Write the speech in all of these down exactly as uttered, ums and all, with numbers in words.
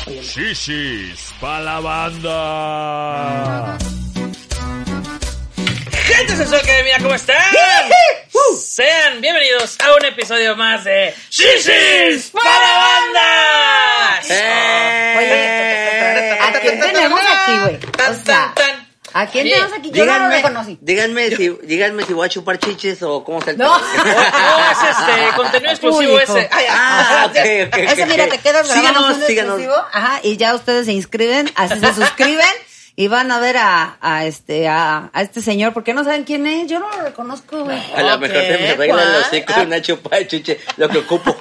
Shishis pa' la banda. Gente sensual que mira, ¿cómo están? Sean bienvenidos a un episodio más de Shishis pa' la banda. Eh. Oye, ¿a quién tenemos aquí, güey? O sea, ¿a quién Oye, tenemos aquí? Yo díganme, no lo reconocí. Díganme si, díganme si voy a chupar chiches o cómo está el No. No, es este contenido exclusivo. Uy, ese. Ay, Ah, ok, ok. Ese, mira, te quedas grabando Síganos, un síganos. exclusivo. Ajá, y ya ustedes se inscriben, así se suscriben y van a ver a, a este a, a este señor, porque no saben quién es. Yo no lo reconozco, güey. A lo Ok, mejor se me arregla ¿cuál? los hocico y una chupada de chiche, lo que ocupo.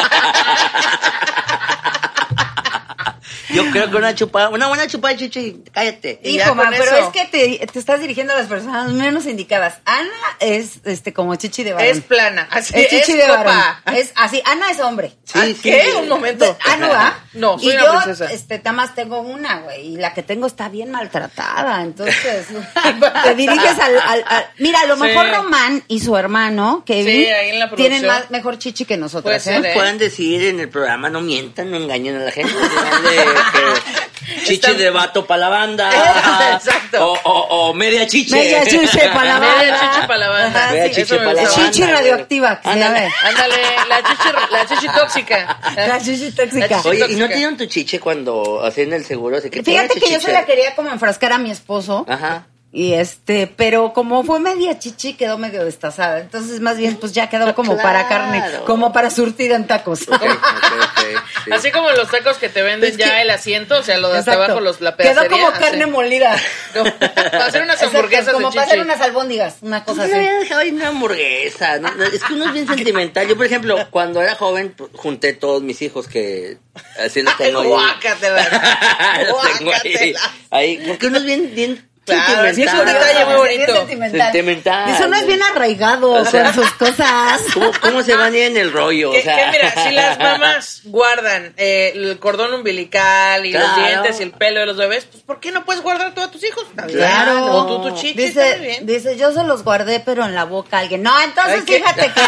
Yo creo que una chupada, una buena chupada de chiche, cállate. Y ya Hijo, con ma, pero eso. es que te, te estás dirigiendo a las personas menos indicadas. Ana es este como chichi de varón. Es plana, así Es chichi es de copa. varón. Es así, Ana es hombre. Sí, ¿Ah, sí, ¿Qué? sí. Un momento. Ah, no, ¿ah? No, soy y una yo, princesa. este, nada más tengo una, güey, y la que tengo está bien maltratada, entonces te diriges al, al, al- mira, a lo Sí. mejor Román y su hermano, Kevin, Sí, ahí en la producción. tienen más, mejor chichi que nosotros, Puede ¿eh? ser, ¿eh? Pueden decir en el programa, no mientan, no engañen a la gente. Digan de que chiche Están- de vato para la banda. Exacto. O, o, o media chiche. Media chiche para la banda. Media chichi para la banda. Ajá, Media sí. chiche Eso me pa' la gusta. banda. Chichi radioactiva, que se Ándale. llame. Ándale, la chichi, la chichi tóxica. La chichi tóxica. La chichi Oye, ¿y no tóxica. te dieron tu chiche cuando hacían el seguro? Así que Fíjate póngase que yo se chiche. la quería como enfrascar a mi esposo. Ajá. Y este, pero como fue media chichi, quedó medio destazada. Entonces, más bien, pues ya quedó como para Claro. carne, como para surtir en tacos. Ok, ok, ok, sí. Así como los tacos que te venden Es ya que- el asiento, o sea, lo de hasta Exacto. abajo, los, la Quedó pedacería. como así. carne molida. Como para hacer unas Exacto, hamburguesas como de para chichi. hacer unas albóndigas, una cosa Pues así. no había dejado ahí una hamburguesa. ¿no? No, es que uno es bien sentimental. Yo, por ejemplo, cuando era joven, pues, junté todos mis hijos que así los tengo ahí. Guácatela. Los tengo ahí, Guácatela. ahí. Porque uno es bien, bien Claro, sí, es un sentimental. detalle muy Bien bonito. sentimental. Sentimental. Eso no es bien arraigado O sea, con sus cosas. ¿Cómo, cómo se van a ir en el rollo? Que, o sea, que mira, si las mamás guardan eh, el cordón umbilical y Claro. los dientes y el pelo de los bebés, pues ¿por qué no puedes guardar todo a tus hijos? Claro. O tú tu chichi, está muy Dice, bien. dice, yo se los guardé, pero en la boca alguien. No, entonces Ay, ¿qué? fíjate que...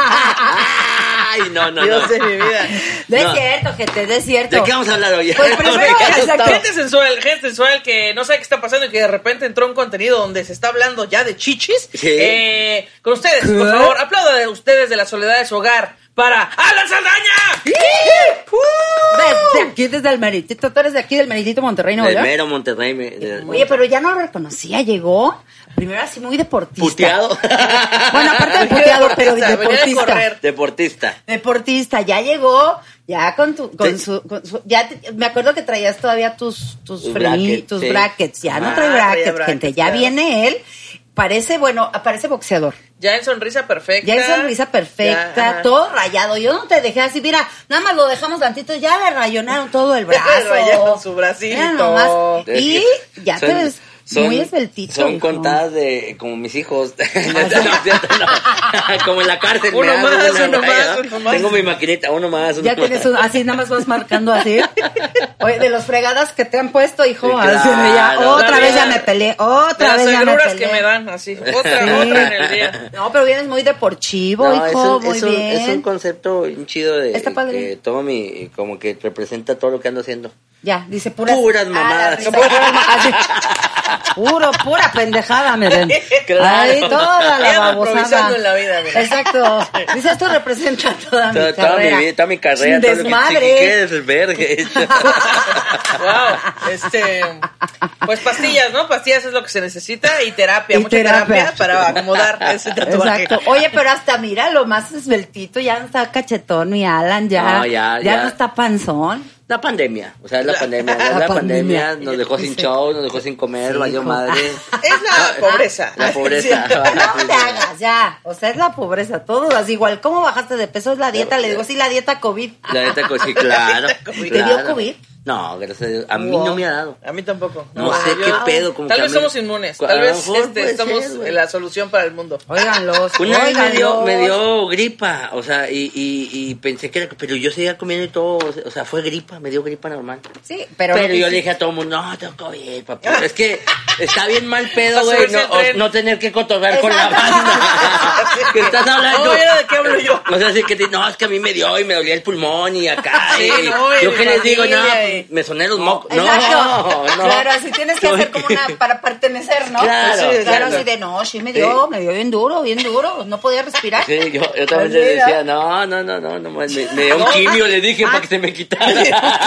Ay, no, no, Dios no. de mi vida. No es No. cierto, gente, no es cierto. ¿De qué vamos a hablar hoy? Pues primero, Porque eso exacto. está- Gente sensual, gente sensual que no sabe qué está pasando y que de repente entró un contenido donde se está hablando ya de chichis. Sí. Eh, con ustedes, por ¿Qué? favor, aplaudan de ustedes de la soledad de su hogar para Alan Saldaña. Desde aquí, desde el Meritito. Tú eres de aquí, del Meritito Monterrey, ¿no? Del ¿verdad? mero Monterrey. me- de- Oye, pero ya no lo reconocía, llegó. Primero así muy deportista. Puteado. Bueno, aparte de puteado, pero Venía de deportista. correr. Deportista. Deportista, ya llegó, ya con tu, con Sí. su, con su- ya te- me acuerdo que traías todavía tus, tus, Tus freni- brackets, tus sí. brackets, ya no Ah, trae traía brackets, brackets, gente, ya claro. viene él, parece, bueno, parece boxeador. Ya en sonrisa perfecta. Ya en sonrisa perfecta, Ya, ajá. todo rayado. Yo no te dejé así, mira, nada más lo dejamos tantito, ya le rayonaron todo el brazo. Le rayaron su bracito. Mira nomás. Y ya te Son- ves son- muy esbeltito. Son hijo. contadas de como mis hijos. No, no, cierto, no. Como en la cárcel. Uno me dan más, una uno raya, más, ¿no? uno más. Tengo mi maquinita, uno más. Uno Ya más. tienes un, así, nada más vas marcando así. Oye, de los fregadas que te han puesto, hijo. Sí, así, claro. ya, otra La vez ya vida. me peleé, De otra las vez ya me agruras peleé. que me dan, así. Otra, Sí. otra en el día. No, pero vienes muy deportivo, No, hijo, es un, muy es un- bien. es un concepto bien chido de Está padre. que todo mi, como que representa todo lo que ando haciendo. Ya, dice puras, Puras Ah, mamadas. la risa. Así. Puro, pura pendejada, miren. Claro. Ahí toda la Ando babosada. improvisando en la vida, mira. Exacto. Dice, esto representa toda mi Toda, toda carrera. mi vida, toda mi carrera. Sin todo lo que- desmadre. ¿Qué es el vergue? Wow, este, pues pastillas, ¿no? Pastillas es lo que se necesita y terapia, Y mucha terapia. terapia, para acomodar ese tatuaje. Exacto. Oye, pero hasta mira, lo más esbeltito, ya no está cachetón mi Alan, ya, No, ya, ya ya. no está panzón. La pandemia, o sea, es la pandemia, la, La la pandemia. pandemia nos dejó sin Dice. show, nos dejó sin comer, Sí, valió hijo. madre. Es la pobreza. La pobreza. No te hagas, ya. O sea, es la pobreza, todo así igual. ¿Cómo bajaste de peso? Es la dieta, le digo, sí, la dieta COVID. La neta, sí, claro. ¿Te dio claro. COVID? No, gracias a Dios. A mí Wow. no me ha dado. A mí tampoco. No sé qué pedo, como Tal que vez a mí- somos inmunes. A Tal lo vez mejor este, puede estamos ser, güey. en la solución para el mundo. Óiganlos, Una vez me dio, óiganlos. me dio gripa, o sea, y, y, y pensé que era, pero yo seguía comiendo y todo, o sea, fue gripa, me dio gripa normal. Sí, pero... Pero, lo que yo sí- le dije a todo el mundo, no, tengo COVID, papá. Es que está bien mal pedo, Para güey, subirse no, al o- tren. no tener que cotorrear con la Exacto. banda. Que estás hablando. No, mira de qué hablo yo. O sea, así que te- no, es que a mí me dio y me dolía el pulmón y acá. Sí, y no, y yo mi que les digo, no, familia ahí. me soné los mocos. No, Exacto. no. Claro, así tienes que hacer como una para pertenecer, ¿no? Claro, Sí, claro, claro. así de no, sí me dio, Sí. me dio bien duro, bien duro, no podía respirar. Sí, yo, yo también le Así, ¿no? decía, no, no, no, no, no me, me dio un quimio, le dije, Ah. para que se me quitara. Me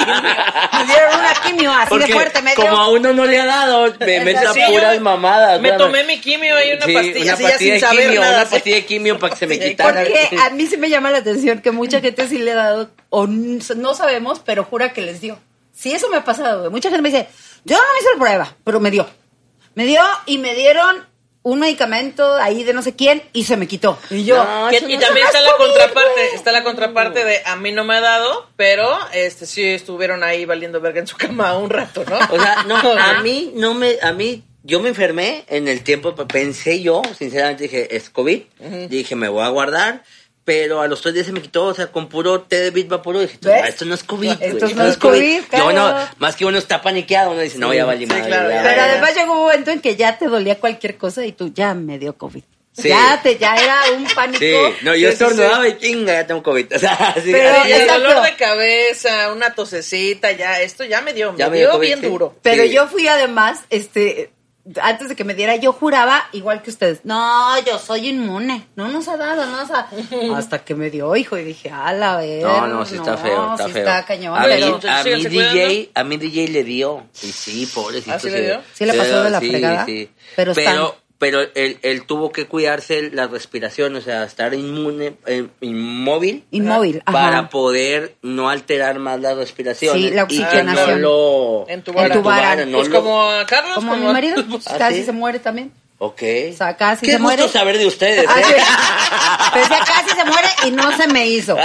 dieron una quimio así Porque de fuerte, me dio. como a uno no le ha dado, me mete Exacto. a Sí, yo puras mamadas. Me ¿sabes? tomé mi quimio y una Sí, pastilla, una así ya pastilla sin de saber quimio, nada. una así. pastilla de quimio para que se me Sí, quitara. Porque a mí sí me llama la atención que mucha gente sí le ha dado, o n- no sabemos, pero jura que les dio. Sí, eso me ha pasado, güey. Mucha gente me dice, yo no me hice la prueba, pero me dio. Me dio y me dieron un medicamento ahí de no sé quién y se me quitó. Y yo, No, Que- eso y no- también eso está no la es COVID, contraparte, güey. está la contraparte de a mí no me ha dado, pero este sí estuvieron ahí valiendo verga en su cama un rato, ¿no? O sea, no, a mí no me, a mí, yo me enfermé en el tiempo, pensé yo, sinceramente dije, es COVID, dije, me voy a guardar, pero a los tres días se me quitó, o sea, con puro té de Bit Vaporub, dije, ¿Ves? "No, esto no es COVID, güey, Esto no es COVID, Yo claro. no, más que uno está paniqueado, uno dice, no, ya valí Sí, madre, claro, ya ya. Pero valí". además llegó un momento en que ya te dolía cualquier cosa y tú ya me dio COVID. Sí. Ya te, ya era un pánico. Sí, no, yo Sí, sí, estornudaba y chinga, ya tengo COVID, o sea, así, Pero así, Y el exacto. dolor de cabeza, una tosecita, ya, esto ya me dio, me Ya me dio dio COVID, bien sí. duro. Pero Sí. yo fui además, este, antes de que me diera, yo juraba, igual que ustedes, no, yo soy inmune, no nos ha dado, no nos ha... Hasta que me dio, hijo, y dije, a la ver, No, no, sí está feo, está sí feo. está cañón, a pero... mí, a mí síganse D J, cuidando. a mí D J le dio. Y sí, pobrecito. ¿Ah, sí le dio? Sí le pasó de la sí, fregada, sí. pero Pero, está- pero él, él tuvo que cuidarse la respiración, o sea, estar inmune, eh, inmóvil. Inmóvil, ajá. Para poder no alterar más la respiración. Sí, la Y que no oxigenación. lo Entubaran. Entubaran. no Pues lo- como a Carlos, Como mi marido, ¿Ah, casi sí? se muere también. Ok. O sea, casi Qué se gusto muere. saber de ustedes, Ah, ¿eh? sí. Pues ya casi se muere y no se me hizo.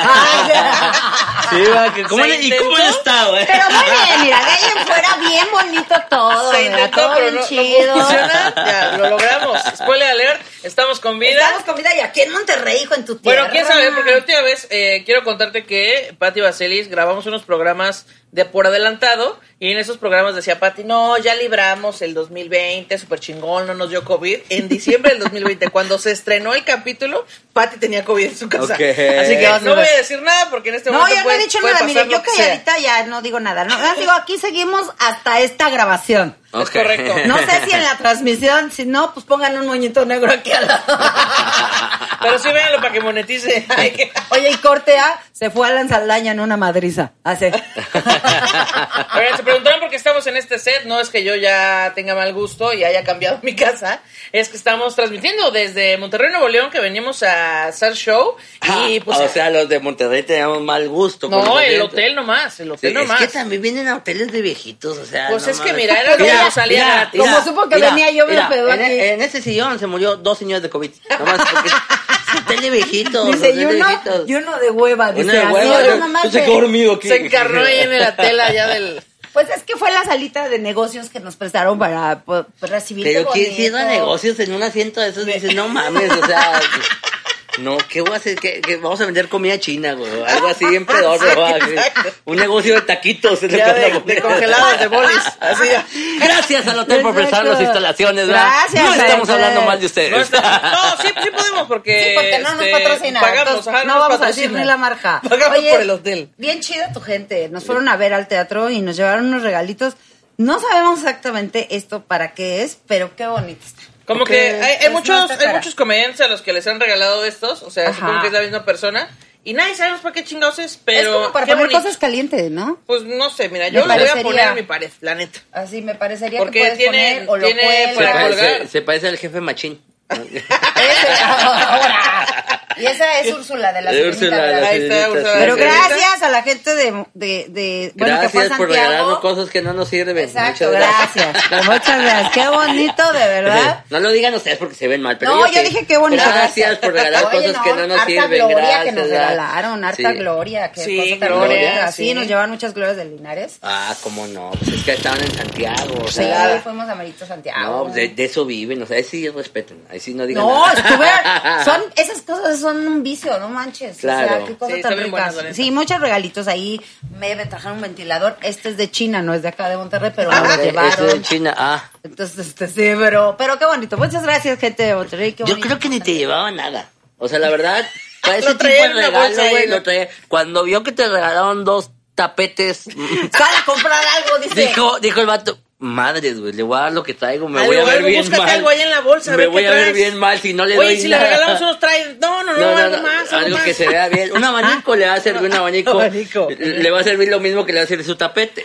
Ah, Sí, va, que- ¿cómo ¿Se le- ¿Y cómo intentó? he estado, eh? pero muy bien, mira, de ahí en fuera bien bonito todo. Se mira, intentó, todo pero bien no, no chido. funciona. Ya, lo logramos. Spoiler alert, estamos con vida. Estamos con vida y aquí en Monterrey, hijo, en tu tierra. Bueno, quién sabe, porque la última vez eh, quiero contarte que Pati Vaselis grabamos unos programas de por adelantado y en esos programas decía Pati, no, ya libramos el dos mil veinte, súper chingón, no nos dio COVID. En diciembre del dos mil veinte, cuando se estrenó el capítulo, Pati tenía COVID en su casa. Ok. Así que no voy a decir nada porque en este No, momento yo no puede- he dicho puede nada, mire, pasar yo lo que sea. calladita ya no digo nada. No, no, digo, aquí seguimos hasta esta grabación. Es Ok. correcto. No sé si en la transmisión, si no, pues pongan un moñito negro aquí al lado. Pero sí véanlo para que monetice. Ay, que- Oye, y corte A, se fue a la Saldaña en una madriza. Así. Oigan, se preguntaron por qué estamos en este set. No es que yo ya tenga mal gusto y haya cambiado mi casa. Es que estamos transmitiendo desde Monterrey, Nuevo León, que venimos a hacer show. Y pues. Ah, o sea, los de Monterrey teníamos mal gusto. con no, los el asientos. hotel nomás. El Sí, hotel es nomás. que también vienen a hoteles de viejitos, o sea. Pues no es que mames. mira, era lo que nos salía gratis. Como supo que venía yo, me hospedó en, aquí. en ese sillón se murió dos señores de COVID. Nomás porque es hotel de viejitos. Dice, hotel y de uno, viejitos. y uno de hueva. Dice, Una de así, hueva, no, yo- nomás yo se de- quedó dormido aquí. Se encarnó ahí en la tela ya del. Pues es que fue la salita de negocios que nos prestaron para pues, recibir. Pero ¿quién cierra negocios en un asiento de esos? Dices, no mames, o sea. No, ¿qué voy a hacer? ¿Qué, qué- vamos a vender comida china, güey. Algo así bien pedorro, güey. exacto. Un negocio de taquitos. es lo Ya que de, ando de poniendo. congelados, de bolis. Así ya. Gracias al hotel por prestar las instalaciones, ¿verdad? Gracias, No estamos hotel. hablando mal de ustedes. No, está- no, sí, sí podemos porque. Sí, porque no nos este, patrocina. Pagamos, entonces ajá, no nos vamos a decir patrocina. ni la marca. Pagamos Oye, por el hotel. Bien chida tu gente. Nos fueron a ver al teatro y nos llevaron unos regalitos. No sabemos exactamente esto para qué es, pero qué bonito está. Como Porque que hay, hay es muchos nuestra hay cara. muchos comediantes a los que les han regalado estos, o sea, Ajá. supongo que es la misma persona, y nadie sabemos para qué chingados es, pero es como para qué poner bonito. cosas calientes, ¿no? Pues no sé, mira, Me yo lo voy a parecería- poner en mi pared, la neta. Así me parecería Porque que puedes tiene- poner o lo tiene cuelgas. Se para parece, colgar. se parece al jefe machín. Ese, ahora. Y esa es Úrsula de la De Sirenita, Úrsula de la ¿verdad? Ahí está, Sirenita, Úrsula sí. de Pero la Sirenita. gracias a la gente de, de, de bueno, que fue a Gracias por regalarnos Santiago. cosas que no nos sirven. Exacto, Muchas gracias. Pues muchas gracias. Qué bonito, de verdad. No lo digan ustedes porque se ven mal, pero No, yo sí. dije qué bonito. Gracias por regalar Oye, cosas que no nos harta sirven. gloria Gracias. que nos ¿verdad? regalaron, harta Sí. gloria. Qué Sí, cosa tan gloria, bonita. sí. Sí, nos llevan muchas glorias de Linares. Ah, cómo no. Pues es que estaban en Santiago. O Sí, sea, fuimos a Merito Santiago. no, pues de, de eso viven. O sea, ahí sí respeten. Ahí sí no digan No, nada. estuve, son, esas cosas son un vicio, no manches. O Claro. sea, qué cosas Sí, tan están bien buenas, ricas. la neta. Sí, muchos regalitos ahí. Me, me trajeron un ventilador. Este es de China, no es de acá de Monterrey, pero Ah, me lo de- llevaron. ese de China. Ah, Entonces, este, sí, pero, pero qué bonito. Muchas gracias, gente de Monterrey. Qué yo bonito. creo que ni te llevaba nada. O sea, la verdad, para ese Lo tipo traía de en una regalo, bolsa ahí, güey, ¿no? lo traía. Cuando vio que te regalaron dos tapetes. Sal a comprar algo, dice. Dijo, dijo el vato, madres, güey, le voy a dar lo que traigo, me Algo, voy a ver algo, bien búscate mal. algo ahí en la bolsa, a me ver voy qué a ver traes. bien mal si no le Oye, doy si nada. le regalamos unos trajes. No, no, no, No, no, algo no, más. Algo, algo más. que se vea bien. Un abanico le va a servir un abanico. Abanico. Le va a servir lo mismo que le va a servir su tapete.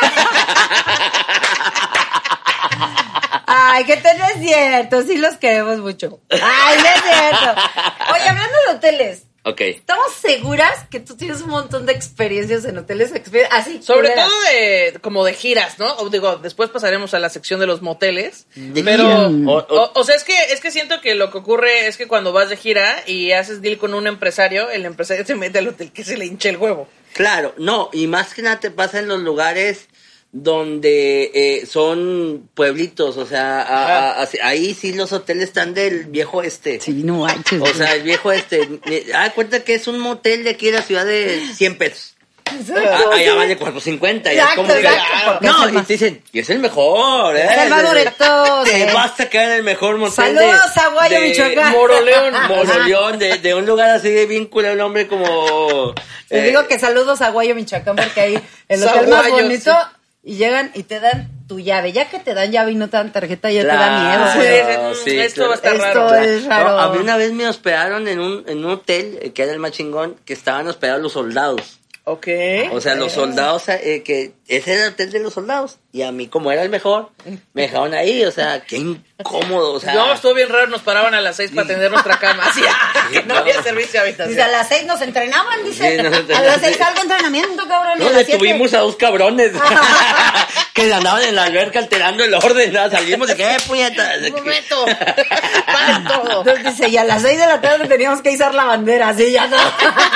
Ay, que te no es cierto, sí los queremos mucho. Ay, no es cierto. Oye, hablando de hoteles, Ok. ¿estamos seguras que tú tienes un montón de experiencias en hoteles? Exper- Así, Sobre culeras. todo de como de giras, ¿no? O digo, después pasaremos a la sección de los moteles. De pero, gira. o, o- o sea, es que es que siento que lo que ocurre es que cuando vas de gira y haces deal con un empresario, el empresario se mete al hotel que se le hinche el huevo. Claro, no, y más que nada te pasa en los lugares donde eh, son pueblitos, o sea, a- a- así- ahí sí los hoteles están del viejo este. Sí, no manches. O sea, el viejo este. Ah, cuenta que es un motel de aquí de la ciudad de cien pesos. Ah, allá vale cuatro cincuenta. Ya es Exacto, como que. exacto, porque es No, el y más- te dicen, y es el mejor, ¿eh? Salvadoretos, Te eh. vas a quedar en el mejor motel. Saludos de, a Guayo, de Michoacán. Moroleón, Moroleón, de, de un lugar así de vínculo, un hombre como. Te eh, digo que saludos a Guayo, Michoacán, porque ahí el hotel más Zaguayo, bonito sí. y llegan y te dan tu llave. Ya que te dan llave y no te dan tarjeta, ya te da Claro, miedo. Sí, güey. sí, sí, esto claro. va a estar Esto raro. es raro. No, a mí una vez me hospedaron en un, en un hotel, eh, que era el más chingón, que estaban hospedados los soldados. Ok. O sea, los soldados, eh, que ese era el hotel de los soldados. Y a mí, como era el mejor, me dejaron ahí. O sea, qué incómodo. O sea, No, estuvo bien raro, nos paraban a las seis para atender nuestra cama. Así, que no No. había servicio de Dice, a habitación. las seis nos entrenaban, dice. Sí, nos a entrenaban, las seis sí. salgo entrenamiento, cabrón. y no, a las siete- detuvimos a dos cabrones que andaban en la alberca alterando el orden. ¿no? Salimos de que, eh, puñetas. Un momento. Paren todo. Entonces dice, y a las seis de la tarde teníamos que izar la bandera, así ya no.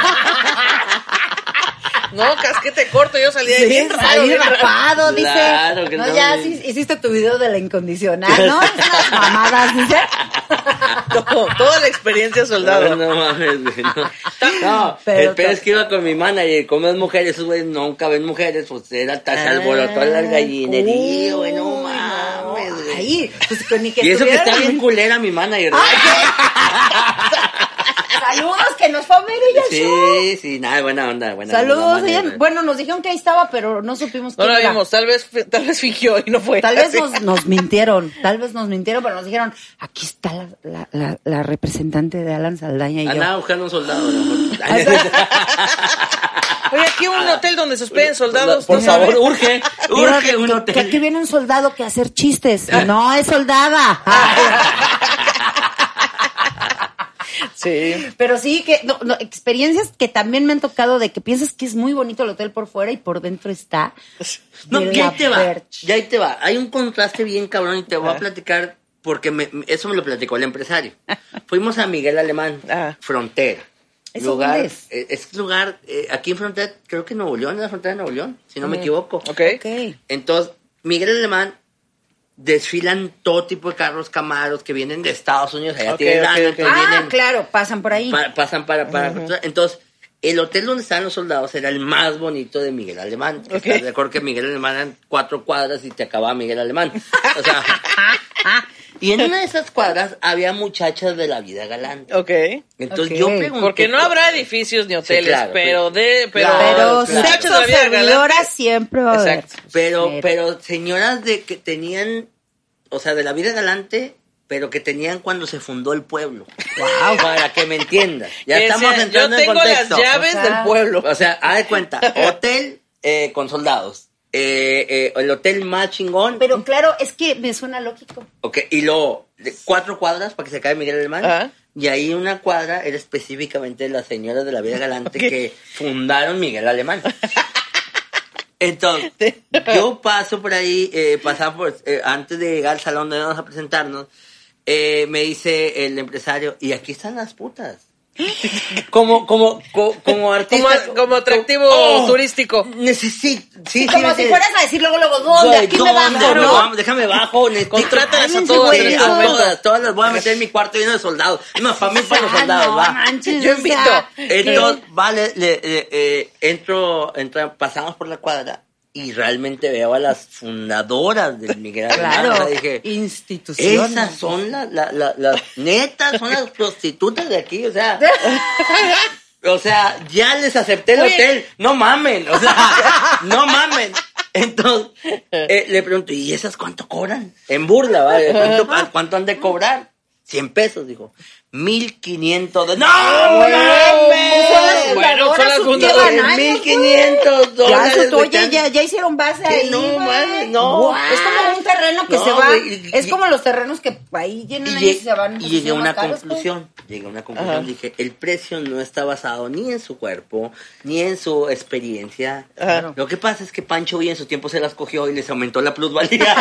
No, casquete corto, yo salí de ahí Sí, bien raro, salí bien raro. rapado, dice. Claro que no, no, ya güey. sí, hiciste tu video de la incondicional, ¿no? Esas mamadas, dice. Todo, toda la experiencia soldado. No, no mames, güey. No, no Pero el peor to- es que iba con mi manager, como es mujeres, esos güeyes nunca ven mujeres, pues era hasta se alborotó la gallinería, güey, no Uy, mames, güey. Ahí, pues con ni que Y eso que estuvieran- está bien culera mi manager. Ay, Saludos, que nos fue a ver ella al show. Sí, sí, nada, buena onda, buena Saludos, onda. ella, manager. bueno, nos dijeron que ahí estaba, pero no supimos No quién la era. vimos, tal vez, tal vez fingió y no fue. Tal vez Así. nos, nos mintieron, tal vez nos mintieron, pero nos dijeron, aquí está la, la, la, la representante de Alan Saldaña y Andaba yo. buscando un soldado, a lo mejor. Oye, aquí un hotel donde se hospeden soldados. Por ¿no favor, sabe? urge, Mira, urge un que, hotel. que aquí viene un soldado que a hacer chistes. No, es soldada. Sí. Pero sí, que no, no, experiencias que también me han tocado de que piensas que es muy bonito el hotel por fuera y por dentro está. No, de ya la ahí te va, perch. ya ahí te va. Hay un contraste bien cabrón y te voy Ah. a platicar porque me- eso me lo platicó el empresario. Fuimos a Miguel Alemán, Ah. Frontera. ¿Eso lugar, dónde es? eh, es lugar, eh, aquí en Frontera, creo que Nuevo León, en la frontera de Nuevo León, si no me equivoco. Ok. Ok. Entonces, Miguel Alemán desfilan todo tipo de carros Camaros que vienen de Estados Unidos, allá Ok, tienen ok, lana, ok. entonces Ah, vienen- claro, pasan por ahí. Pa- pasan para, para entonces el hotel donde estaban los soldados era el más bonito de Miguel Alemán. Ok. ¿Estás de acuerdo que Miguel Alemán eran cuatro cuadras y te acababa Miguel Alemán? O sea, y en una de esas cuadras había muchachas de la vida galante. Ok. Entonces Ok. yo pregunté, Porque no habrá edificios ni hoteles, claro, pero de, pero, Claro, Pero claro. muchachos de sexo la vida servidora galante. siempre va a haber. Exacto. pero, Pero- pero señoras de que tenían, o sea, de la vida galante, pero que tenían cuando se fundó el pueblo. Wow. Para que me entiendas. Ya Que estamos decía, entrando yo tengo en las contexto. llaves O sea, del pueblo. O sea, haz de cuenta, hotel eh, con soldados. Eh, eh, el hotel más chingón. Pero claro, es que me suena lógico. Ok, y luego, de cuatro cuadras para que se acabe Miguel Alemán. Ajá. Y ahí una cuadra era específicamente las señoras de la vida galante Ok. que fundaron Miguel Alemán. Entonces, yo paso por ahí, eh, pasaba por, eh, antes de llegar al salón donde vamos a presentarnos, eh, me dice el empresario, y aquí están las putas. Como, como, co- como artista. Como, como atractivo Oh, turístico. Necesito. Sí, sí, Como me si entiendes. fueras a decir luego, luego, ¿dónde? Güey, Aquí me ¿dónde? bajo, No, ¿no? vamos, déjame bajo. necesito- Contrátalas a Cálmense, todas güey, en Sí, este a eso. momento. todas, todas las voy a meter en mi cuarto lleno de soldados. Es más, para mí, para los Ah, soldados, no va. manches, Yo o invito. sea, Entonces, vale, le, le- eh, entro, entra, pasamos por la cuadra y realmente veo a las fundadoras del Miguel Alemán. Claro, O sea, dije, instituciones. esas son las, la- la- las netas, son las prostitutas de aquí, o sea. O sea, ya les acepté el Oye. hotel. No mamen, o sea, no mamen. Entonces, eh, le pregunto, ¿y esas cuánto cobran? En burla, ¿vale? ¿Cuánto, ¿Cuánto han de cobrar? cien pesos, dijo. mil quinientos dólares. ¡No, mames! Bueno, son las sus fundadoras. llevan años, mil quinientos dólares. Ya, su, güey, oye, tan- ya, ya hicieron base ¿Qué? ahí, No, güey. mames, no. Guau, es como un terreno que No, se va. güey, y- es como los terrenos que ahí Y, llenan años y llegué, se van. y pues, llegué a son una más caros, pues. conclusión. Llegué a una conclusión. Ajá. Dije, el precio no está basado ni en su cuerpo, ni en su experiencia. Ajá. Lo que pasa es que Pancho Villa en su tiempo se las cogió y les aumentó la plusvalía.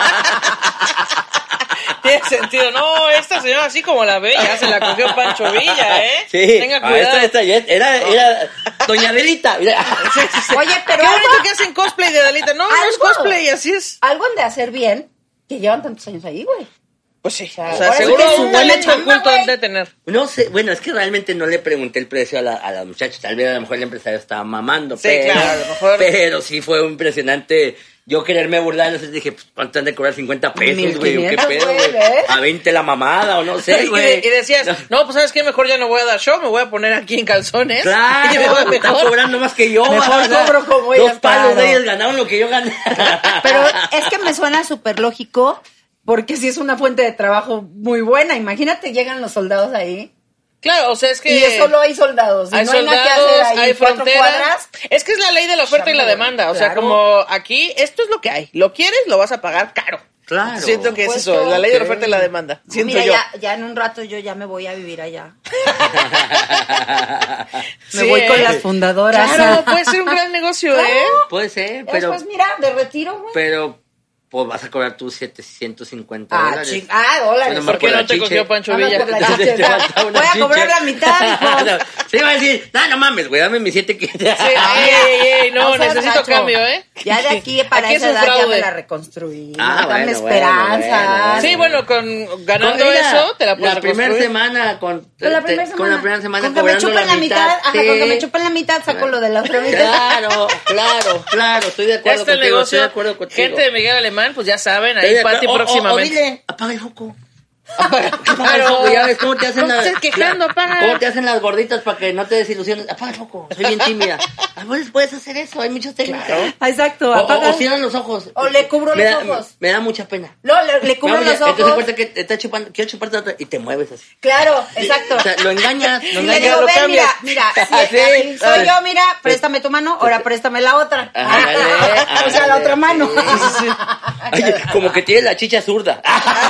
Tiene sentido. No, esta señora así como la ve, ya se la cogió Pancho Villa, ¿eh? Sí. Tenga Ah, cuidado. esta- esta ya era, era Doña Adelita. Mira. Sí, sí, sí. Oye, pero Qué algo- bonito que hacen cosplay de Adalita. No, no es Algo. cosplay, así es. Algo han de hacer bien que llevan tantos años ahí, güey. Pues sí. O ahora sea, sí seguro que es un una talento chamba, oculto güey. han de tener. No sé, bueno, es que realmente no le pregunté el precio a la, a la muchacha. Tal vez a lo mejor el empresario estaba mamando. Sí, pero, claro, a lo mejor. Pero sí fue impresionante. Yo quererme burlar, entonces dije, pues, ¿cuánto han de cobrar? cincuenta pesos, güey. ¿O ¿Qué quinientos, pedo, güey, güey? ¿ves? A veinte la mamada, o no sé, Y, güey. de- y decías, no, pues ¿sabes qué? Mejor ya no voy a dar show, me voy a poner aquí en calzones. Claro, Y me voy me están mejor. cobrando más que yo. Mejor o sea, cobro como Dos ellas, palos claro. de ellos ganaron lo que yo gané. Pero es que me suena súper lógico porque sí es una fuente de trabajo muy buena. Imagínate, llegan los soldados ahí. Claro, o sea, es que... Y solo hay soldados. Y hay no hay nada que soldados, hacer ahí. hay cuatro fronteras. cuadras. Es que es la ley de la oferta y la Chamba, demanda. O sea, claro. como aquí, esto es lo que hay. Lo quieres, lo vas a pagar caro. Claro. Siento que es Supuesto. eso, la ley de la Sí. oferta y la demanda. No, Siento mira, yo. ya, ya en un rato yo ya me voy a vivir allá. Me Sí, voy con ¿eh? las fundadoras. Claro, puede ser un gran negocio, Claro. ¿eh? Puede ser, Después, pero, mira, de retiro, güey. pero pues vas a cobrar tus setecientos cincuenta Ah, dólares. ching- ah, dólares. Bueno, ¿Por qué por no la te chiche. cogió Pancho Vamos Villa? por la Te chiche. falta una Voy a chiche. cobrar la mitad, hijo. No, sí, va a decir, no, no mames, güey, dame mis siete que... Sí, ey, ey, ey, no, No seas necesito gacho. cambio, ¿eh? Ya de aquí para Aquí es esa un edad ya fraude. me la reconstruí. Ah, Dame bueno, bueno, esperanza. bueno, bueno. Sí, bueno, con ganando Mira, eso, te la puedes La primera reconstruir. semana con, Con la te- primera con semana. la primera semana Con que me cobrando chupen la mitad. Ajá, sí. con que me chupen la mitad saco lo de la otra mitad. Claro, claro, claro, estoy de Ya acuerdo está el contigo, estoy negocio. de acuerdo contigo. Gente de Miguel Alemán, pues ya saben, Estoy ahí de acuerdo. Pati O- o- próximamente. O dile, apaga el foco. Apaga, Apaga el foco, ya ves cómo te hacen No las... estés quejando, apaga. ¿Cómo te hacen las gorditas para que no te desilusiones? Apaga el foco, soy bien tímida. A ver, puedes hacer eso, hay muchas técnicas. Exacto, O, o, apaga. o cierran los ojos. O le cubro me los da, ojos. Me da mucha pena. No, le, le cubro Vamos, los ya, Entonces ojos. cuenta que te está chupando, quiero chuparte otra y te mueves así. Claro, exacto. O sea, lo engañas, lo Y le engañas. digo, lo ven, cambias. mira, mira, si, Sí, así soy ¿sabes? yo, mira, préstame tu mano, ahora préstame la otra. Ándale, O sea, la ándale. otra mano. Oye, como que tienes la chicha zurda.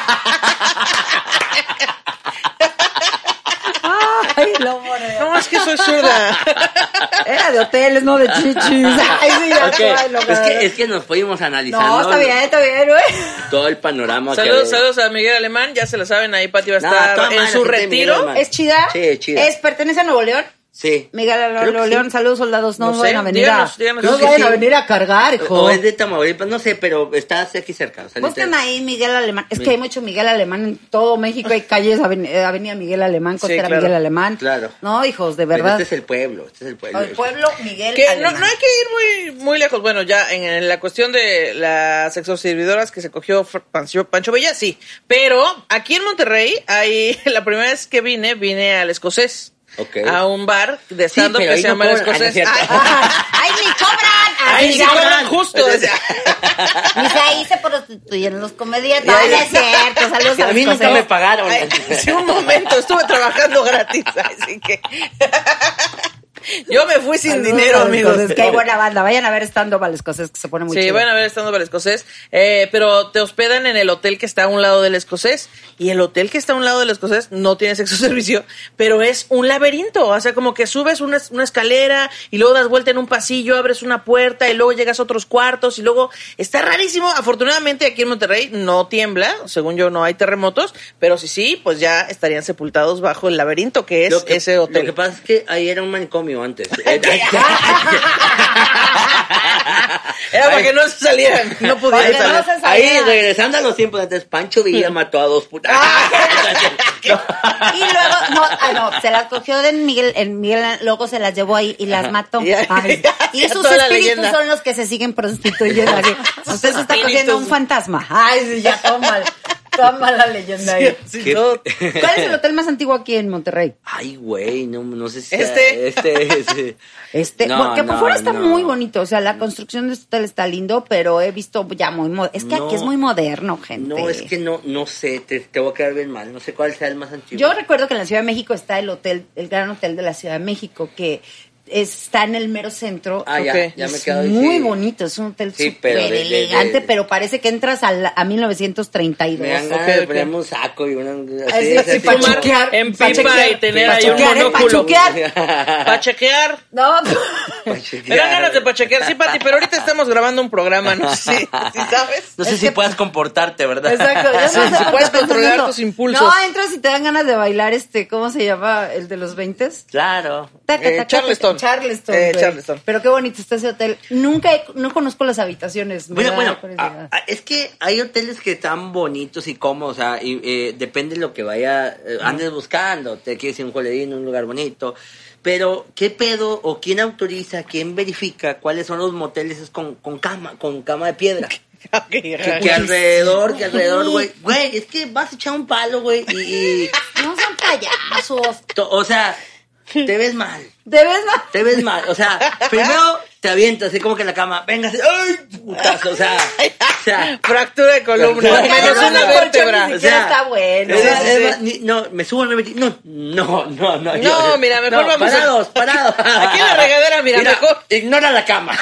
Ay, lo moreo. No, es que soy zurda. Era de hoteles, no de chichis. Ay, sí, ya Ok, no, ay, lo es, que, es que nos fuimos analizando No, está bien, está bien, güey. todo el panorama. Saludos, que... saludos a Miguel Alemán, ya se lo saben, ahí Pati va a No, estar toda en madre, su gente de Miguel retiro. Alemán. ¿Es chida? Sí, es chida. ¿Es, pertenece a Nuevo León? Sí. Miguel Creo que Nuevo León, sí. saludos soldados, no, No nos sé, vayan a venir díganos, a, díganos. no nos Creo que vayan a sí. venir a cargar, hijo. O es de Tamaulipas, no sé, pero está aquí cerca. O sea, Busquen literal. ahí Miguel Alemán. Es que hay mucho Miguel Alemán en todo México. Hay calles, aven- eh, Avenida Miguel Alemán, Costera claro. Miguel Alemán. Claro. No, hijos, de Pero verdad. este es el pueblo, este es el pueblo. El pueblo Miguel Que no, Alemán. no hay que ir muy, muy lejos. Bueno, ya en, en la cuestión de las exoservidoras que se cogió Fr- Pancho, Pancho Villa, sí. Pero aquí en Monterrey, hay, la primera vez que vine, vine al Escocés. Ok. A un bar de Sí, stand-up pero que ahí se no llama El cobran. Ah, no es Escocés. cierto. Ay, ¡Ay, ni cobran! Ahí Así sí ya. cobran justo. o sea. Dice, ahí se prostituyen los comediantes. Ya, Ay, no ya. es cierto, saludos A a mí los nunca me Escocés. pagaron. Ay, sí, un momento, estuve trabajando gratis, así que... Yo me fui sin Saludos dinero, a los amigos. escoceses, que hay buena banda. Vayan a ver stand-up al escocés, que se pone muy Sí, chido. van a ver estando para el escocés. Eh, pero te hospedan en el hotel que está a un lado del escocés. Y el hotel que está a un lado del escocés no tiene sexo servicio, pero es un laberinto. O sea, como que subes una, una escalera y luego das vuelta en un pasillo, abres una puerta y luego llegas a otros cuartos y luego está rarísimo. Afortunadamente aquí en Monterrey no tiembla, según yo no hay terremotos, pero si sí, pues ya estarían sepultados bajo el laberinto que es Lo que- ese hotel. Lo que pasa es que ahí era un manicomio antes. Era para que no se salieran, no pudieran Para que no salir. se Ahí, salieran. regresando a los tiempos de antes, Pancho Villa mató a dos putas. Y luego, no, ah, no, se las cogió de Miguel, en Miguel, luego se las llevó ahí y las mató. Ya, Ay, ya, y ya sus toda la espíritus leyenda. son los que se siguen prostituyendo aquí. Usted se está cogiendo espíritus. un fantasma. Ay, sí, ya todo mal. Toda mala leyenda ahí. Sí, ¿Qué? todo. ¿Cuál es el hotel más antiguo aquí en Monterrey? Ay, güey, no, no sé si... Este. Este, este. Este, No, porque por no, fuera está no. muy bonito, o sea, la construcción de este hotel está lindo, pero he visto ya muy mo- es que No. aquí es muy moderno, gente. No, es que no, no sé, te, te voy a quedar bien mal. No sé cuál sea el más antiguo. Yo recuerdo que en la Ciudad de México está el hotel, el Gran Hotel de la Ciudad de México, que está en el mero centro. Ah, ya, Ok. ya me Es quedo muy sí. bonito, es un hotel Sí, súper pero de- de- elegante, de- pero parece que entras a, la- a mil novecientos treinta y dos. Me dan ganas Ok, de ok. ponerme un saco y una... Así, así, así pa' como- chuquear. En Pa' pipa chequear. y tener Pa' ahí un chuquear, ¿eh? Pa' monóculo. chuquear. Para chequear. No, Pa' Me chequear. dan ganas de pachequear, sí, Pati, pero ahorita estamos grabando un programa, no sé si, si sabes. No sé Es si que- puedas comportarte, ¿verdad? exacto. Yo no Sí, sé si por qué puedes pienso en controlar eso. tus impulsos. No, entras y te dan ganas de bailar este, ¿cómo se llama? El de los veintes. Claro. Taca, Eh, taca, Charleston. Charleston. Eh, güey. Charleston. Pero qué bonito está ese hotel. Nunca he- no conozco las habitaciones. me Bueno, da bueno, curiosidad. a- a- es que hay hoteles que están bonitos y cómodos, o sea, y, eh, depende de lo que vaya, eh, andes buscando, te quieres ir a un coledín, un lugar bonito, pero ¿qué pedo o quién autoriza, quién verifica cuáles son los moteles es con, con cama, con cama de piedra? Ok, Que, que alrededor, que alrededor, güey, güey, es que vas a echar un palo, güey, y, y No son payasos. to- o sea, te ves mal. ¿De ves no? Te ves mal, o sea, primero te avientas así como que en la cama, venga, así, ¡ay, putazo! O sea, o sea, Fractura de columna, Porque menos además una el colchón vértebra. ni siquiera está bueno. es- Sí, es sí. más, ni- no, me subo, me metí, no, no, no, no. No, mira, mejor no, vamos a- parados, parados. Aquí en la regadera, mira, mejor. Ignora la cama.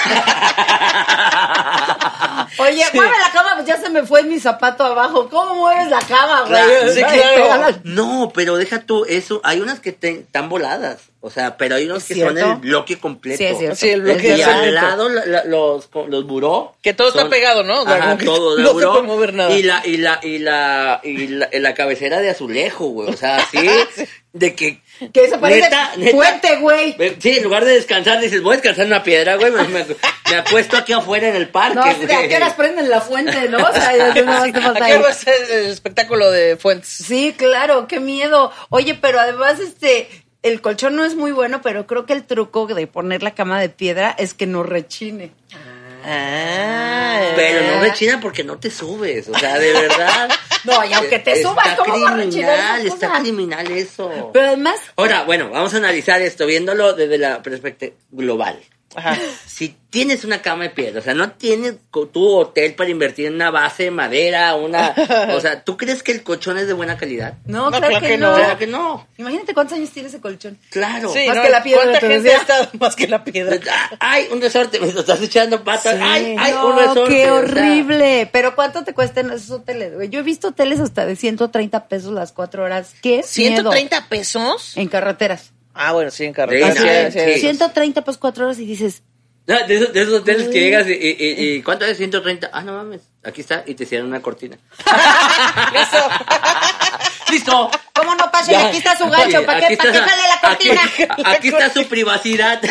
Oye, mueve la cama, pues ya se me fue mi zapato abajo. ¿Cómo mueves la cama, güey? Claro, sí, Ay, claro. pégala. No, pero deja tú eso. Hay unas que te- están voladas. O sea, pero hay unos ¿Es que cierto? son el bloque completo. Sí, es cierto. Sí, el bloque Y de al cemento. lado la- la- los, los buró. Que todo está pegado, ¿no? O sea, Ajá, como que todo de no se buró. puede mover nada. Y la, y la, y la, y la, la cabecera de azulejo, güey. O sea, así, de que... Que eso parece Neta, neta. puente, güey. Eh, Sí, en lugar de descansar, dices, voy a descansar en una piedra, güey. Me, me, me apuesto aquí afuera en el parque, No, güey. ¿a qué horas prenden la fuente, no? O sea, ya no más te falta ¿A qué ahí. hora va a ser el espectáculo de Fuentes? Sí, claro, qué miedo. Oye, pero además, este, el colchón no es muy bueno, pero creo que el truco de poner la cama de piedra es que no rechine. Ah, Pero no rechina porque no te subes, o sea, de verdad. No, y aunque te Está subas, ¿cómo va a rechinar esas criminal, está cosas? criminal eso. Pero además, Ahora, bueno, vamos a analizar esto, viéndolo desde la perspectiva global. Ajá. Si tienes una cama de piedra, o sea, no tienes co- tu hotel para invertir en una base de madera, una... O sea, ¿tú crees que el colchón es de buena calidad? no, No, claro, claro que, que no. no. Claro que no. Imagínate cuántos años tiene ese colchón. Claro. Sí, Más ¿no? que la piedra, ¿Cuánta te gente decía? ha estado más que la piedra? Ay, un resorte, me lo estás echando patas. Sí. Ay, ay, no, un resorte. qué o sea, horrible. Pero ¿cuánto te cuestan esos hoteles, güey? Yo he visto hoteles hasta de ciento treinta pesos las cuatro horas. ¿Qué ¿ciento miedo. treinta pesos? En carreteras. Ah, bueno, sí, en carretera. Sí, Sí, sí, sí, sí. ciento treinta pesos cuatro horas y dices, no, de, esos, de esos hoteles que llegas y, y, y- y ¿cuánto es? ciento treinta. Ah, no mames, aquí está, y te cierran una cortina. Listo. ¡Listo! ¿cómo no, Pache? Ya. Aquí está su gancho. Aquí- ¿Para aquí qué, ¿para qué está- jale la cortina? Aquí, aquí está su privacidad.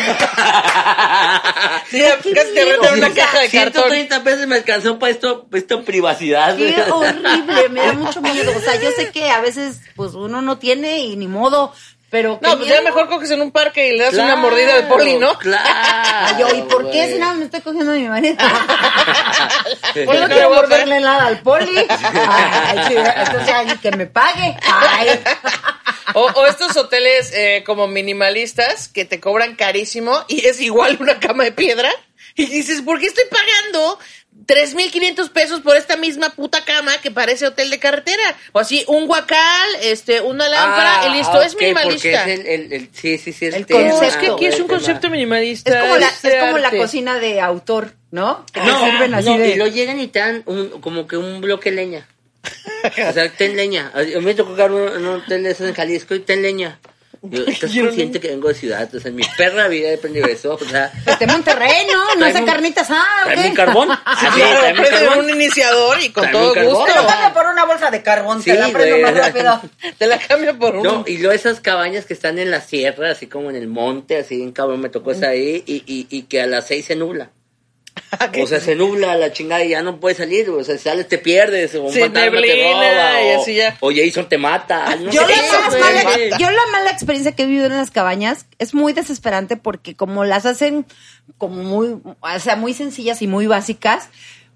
Sí, casi te rentan una caja de ciento cartón. treinta pesos me alcanzó para esto, para esto privacidad. Qué horrible, me da mucho miedo. O sea, yo sé que a veces, pues, uno no tiene y ni modo, pero... qué No, pues ya miedo. mejor coges en un parque y le das una Claro, mordida al poli, ¿no? Claro. Ay, yo, ¿y por qué güey. si nada me estoy cogiendo a mi marido? Pues Pues no no le quiero voy a morderle nada al poli. Ay, sí, entonces, ay, que me pague. Ay. O, o estos hoteles eh, como minimalistas que te cobran carísimo y es igual una cama de piedra. Y dices, ¿por qué estoy pagando tres mil quinientos pesos por esta misma puta cama que parece hotel de carretera? O así, un guacal, este, una lámpara, Ah, y listo, es ok, minimalista. porque es el, el, el- sí, sí, sí. El el tema, concepto. Es que aquí es un el tema. concepto minimalista. Es como la, es como la arte. cocina de autor, ¿no? Que te No, sirven así no, de... y lo llegan y te dan un, como que un bloque de leña. O sea, ten leña. A mí me tocó jugar un, un hotel de esos en Jalisco y ten leña. Yo, ¿estás Yo no- consciente que vengo de ciudad? O sea, en mi perra vida he aprendido eso. O sea, Este Monterrey, ¿no? No Tráeme hace un- carnitas, ah, tráeme ¿ok? un carbón. Así, Claro, tráeme un prende carbón. un iniciador y con Tráeme todo un carbón. gusto. Te lo cambio por una bolsa de carbón, Sí, te la prendo güey. más rápido. Te la cambio por un... No, y luego esas cabañas que están en la sierra, así como en el monte, así en cabrón, me tocó esa ahí, y, y, y que a las seis se nubla. O sea, se nubla la chingada y ya no puedes salir, o sea, si sales te pierdes, o un Sí, fantasma te neblina, roba, y o, así ya. o Jason te mata. No Yo sé, la, más güey. mala, yo la mala experiencia que he vivido en las cabañas es muy desesperante porque como las hacen como muy, o sea, muy sencillas y muy básicas,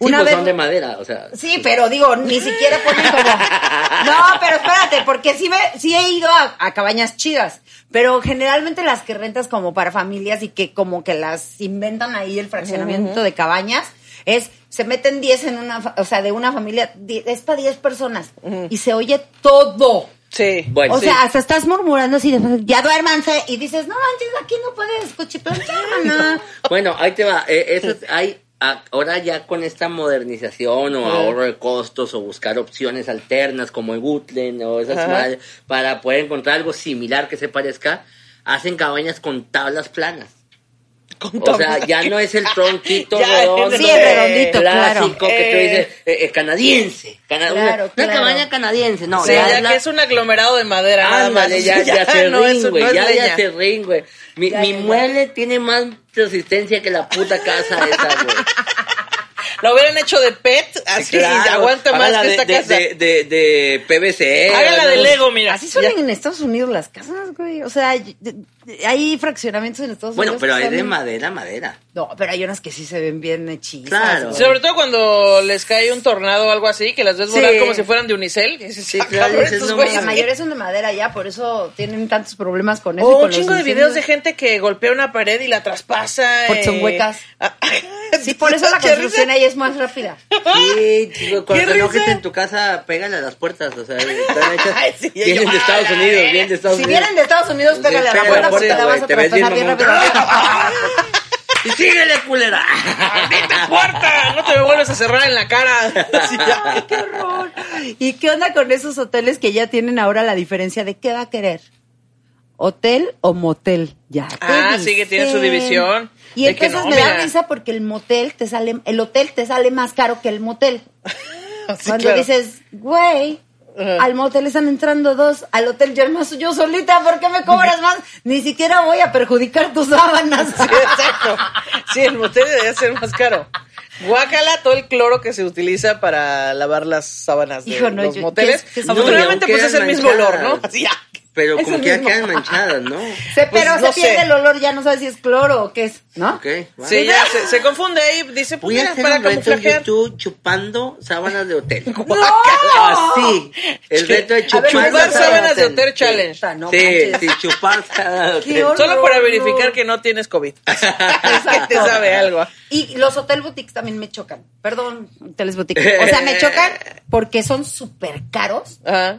Una pues vez... son de madera, o sea. Sí, pero digo, ni siquiera ponen como... No, pero espérate, porque sí, me, sí he ido a, a cabañas chidas, pero generalmente las que rentas como para familias y que como que las inventan ahí el fraccionamiento uh-huh. de cabañas, es, se meten diez en una, o sea, de una familia, diez, es para diez personas, uh-huh. y se oye todo. Sí, bueno. O sí. sea, hasta estás murmurando así, de, ya duérmanse, y dices, no manches, aquí no puedes cuchiplanchar, no. Bueno, ahí te va, eh, eso es, hay... Ahora ya con esta modernización o ahorro de costos o buscar opciones alternas como el Gutlen o esas madres, para poder encontrar algo similar que se parezca, hacen cabañas con tablas planas. Con o sea, ya no es el tronquito redondo, sí, redondito, clásico claro. que tú dices eh, eh, canadiense, cana- claro, una, claro. una cabaña canadiense, no, sí, ya, ya la... que es un aglomerado de madera. Ah, vale, ya, ya, ya se no ring, es, güey, no ya, es ya leña. se ring, güey. Mi, ya, mi ya, mueble ya. tiene más resistencia que la puta casa esa, güey. Lo hubieran hecho de P E T, así, claro, y aguanta más que de, esta de, casa. De, de, de P V C. Háganla de Lego, mira. Así son en Estados Unidos las casas, güey. O sea, hay fraccionamientos en Estados bueno, Unidos. Bueno, pero hay de en... madera, madera. No, pero hay unas que sí se ven bien hechizas. Claro. Güey. Sobre todo cuando les cae un tornado o algo así, que las ves volar sí. como si fueran de unicel. Y dices, sí, ah, claro, cabrón, dices, estos no, güeyes, La ¿qué? mayoría son de madera ya, por eso tienen tantos problemas con eso. Oh, y con un chingo los de videos de incendios. gente que golpea una pared y la traspasa. Porque eh... son huecas. Sí, por eso la ¿Qué construcción risa? ahí es más rápida. Sí, chico, cuando ¿Qué te enojes risa? en tu casa, pégale a las puertas, o sea, están hechas, Ay, sí, vienen yo- de Estados ay, Unidos, ay, vienen de Estados Si Unidos. vienen de Estados Unidos, Sí, pégale a la pégale a puerta la porque puerta, la vas güey, a te ves traspasar bien bien rápido. Y síguele, culera. ¡Maldita puerta! No te me vuelves a cerrar en la cara. Sí, ya. Ay, qué horror. ¿Y qué onda con esos hoteles que ya tienen ahora la diferencia de qué va a querer? ¿Hotel o motel? Ya te Ah, sí, que dicen. tiene su división. Y De que entonces no, me da mira. risa porque el motel te sale, el hotel te sale más caro que el motel. Sí, Cuando claro. dices, güey, Ajá. al motel están entrando dos, al hotel yo más yo solita, ¿por qué me cobras más? Ni siquiera voy a perjudicar tus sábanas. Sí, exacto. Sí, el motel debería ser más caro. Guácala todo el cloro que se utiliza para lavar las sábanas de Hijo, no, los yo- moteles. ¿qué- qué- Afortunadamente, No, y pues es aunque el mismo eran olor, ¿no? manchadas. Así ya. Pero Es como el que ya mismo. quedan manchadas, ¿no? Se- Pues pero no se pierde sé. el olor, ya no sabes si es cloro o qué es, ¿no? Ok, va. Sí, ya se, se confunde ahí. Dice, pues Voy a mira, hacer para un reto en camuflajear. YouTube chupando sábanas de hotel. ¡No! Así, el reto de A chupar, ver, Chupar Chupar sábanas de hotel challenge. Puta, no sí, manches. sí, chupar sábanas de Qué hotel. horror. Solo para no. verificar que no tienes COVID. Que te sabe algo. Y los hotel boutiques también me chocan. Perdón, hoteles boutiques. O sea, me chocan porque son súper caros Ajá.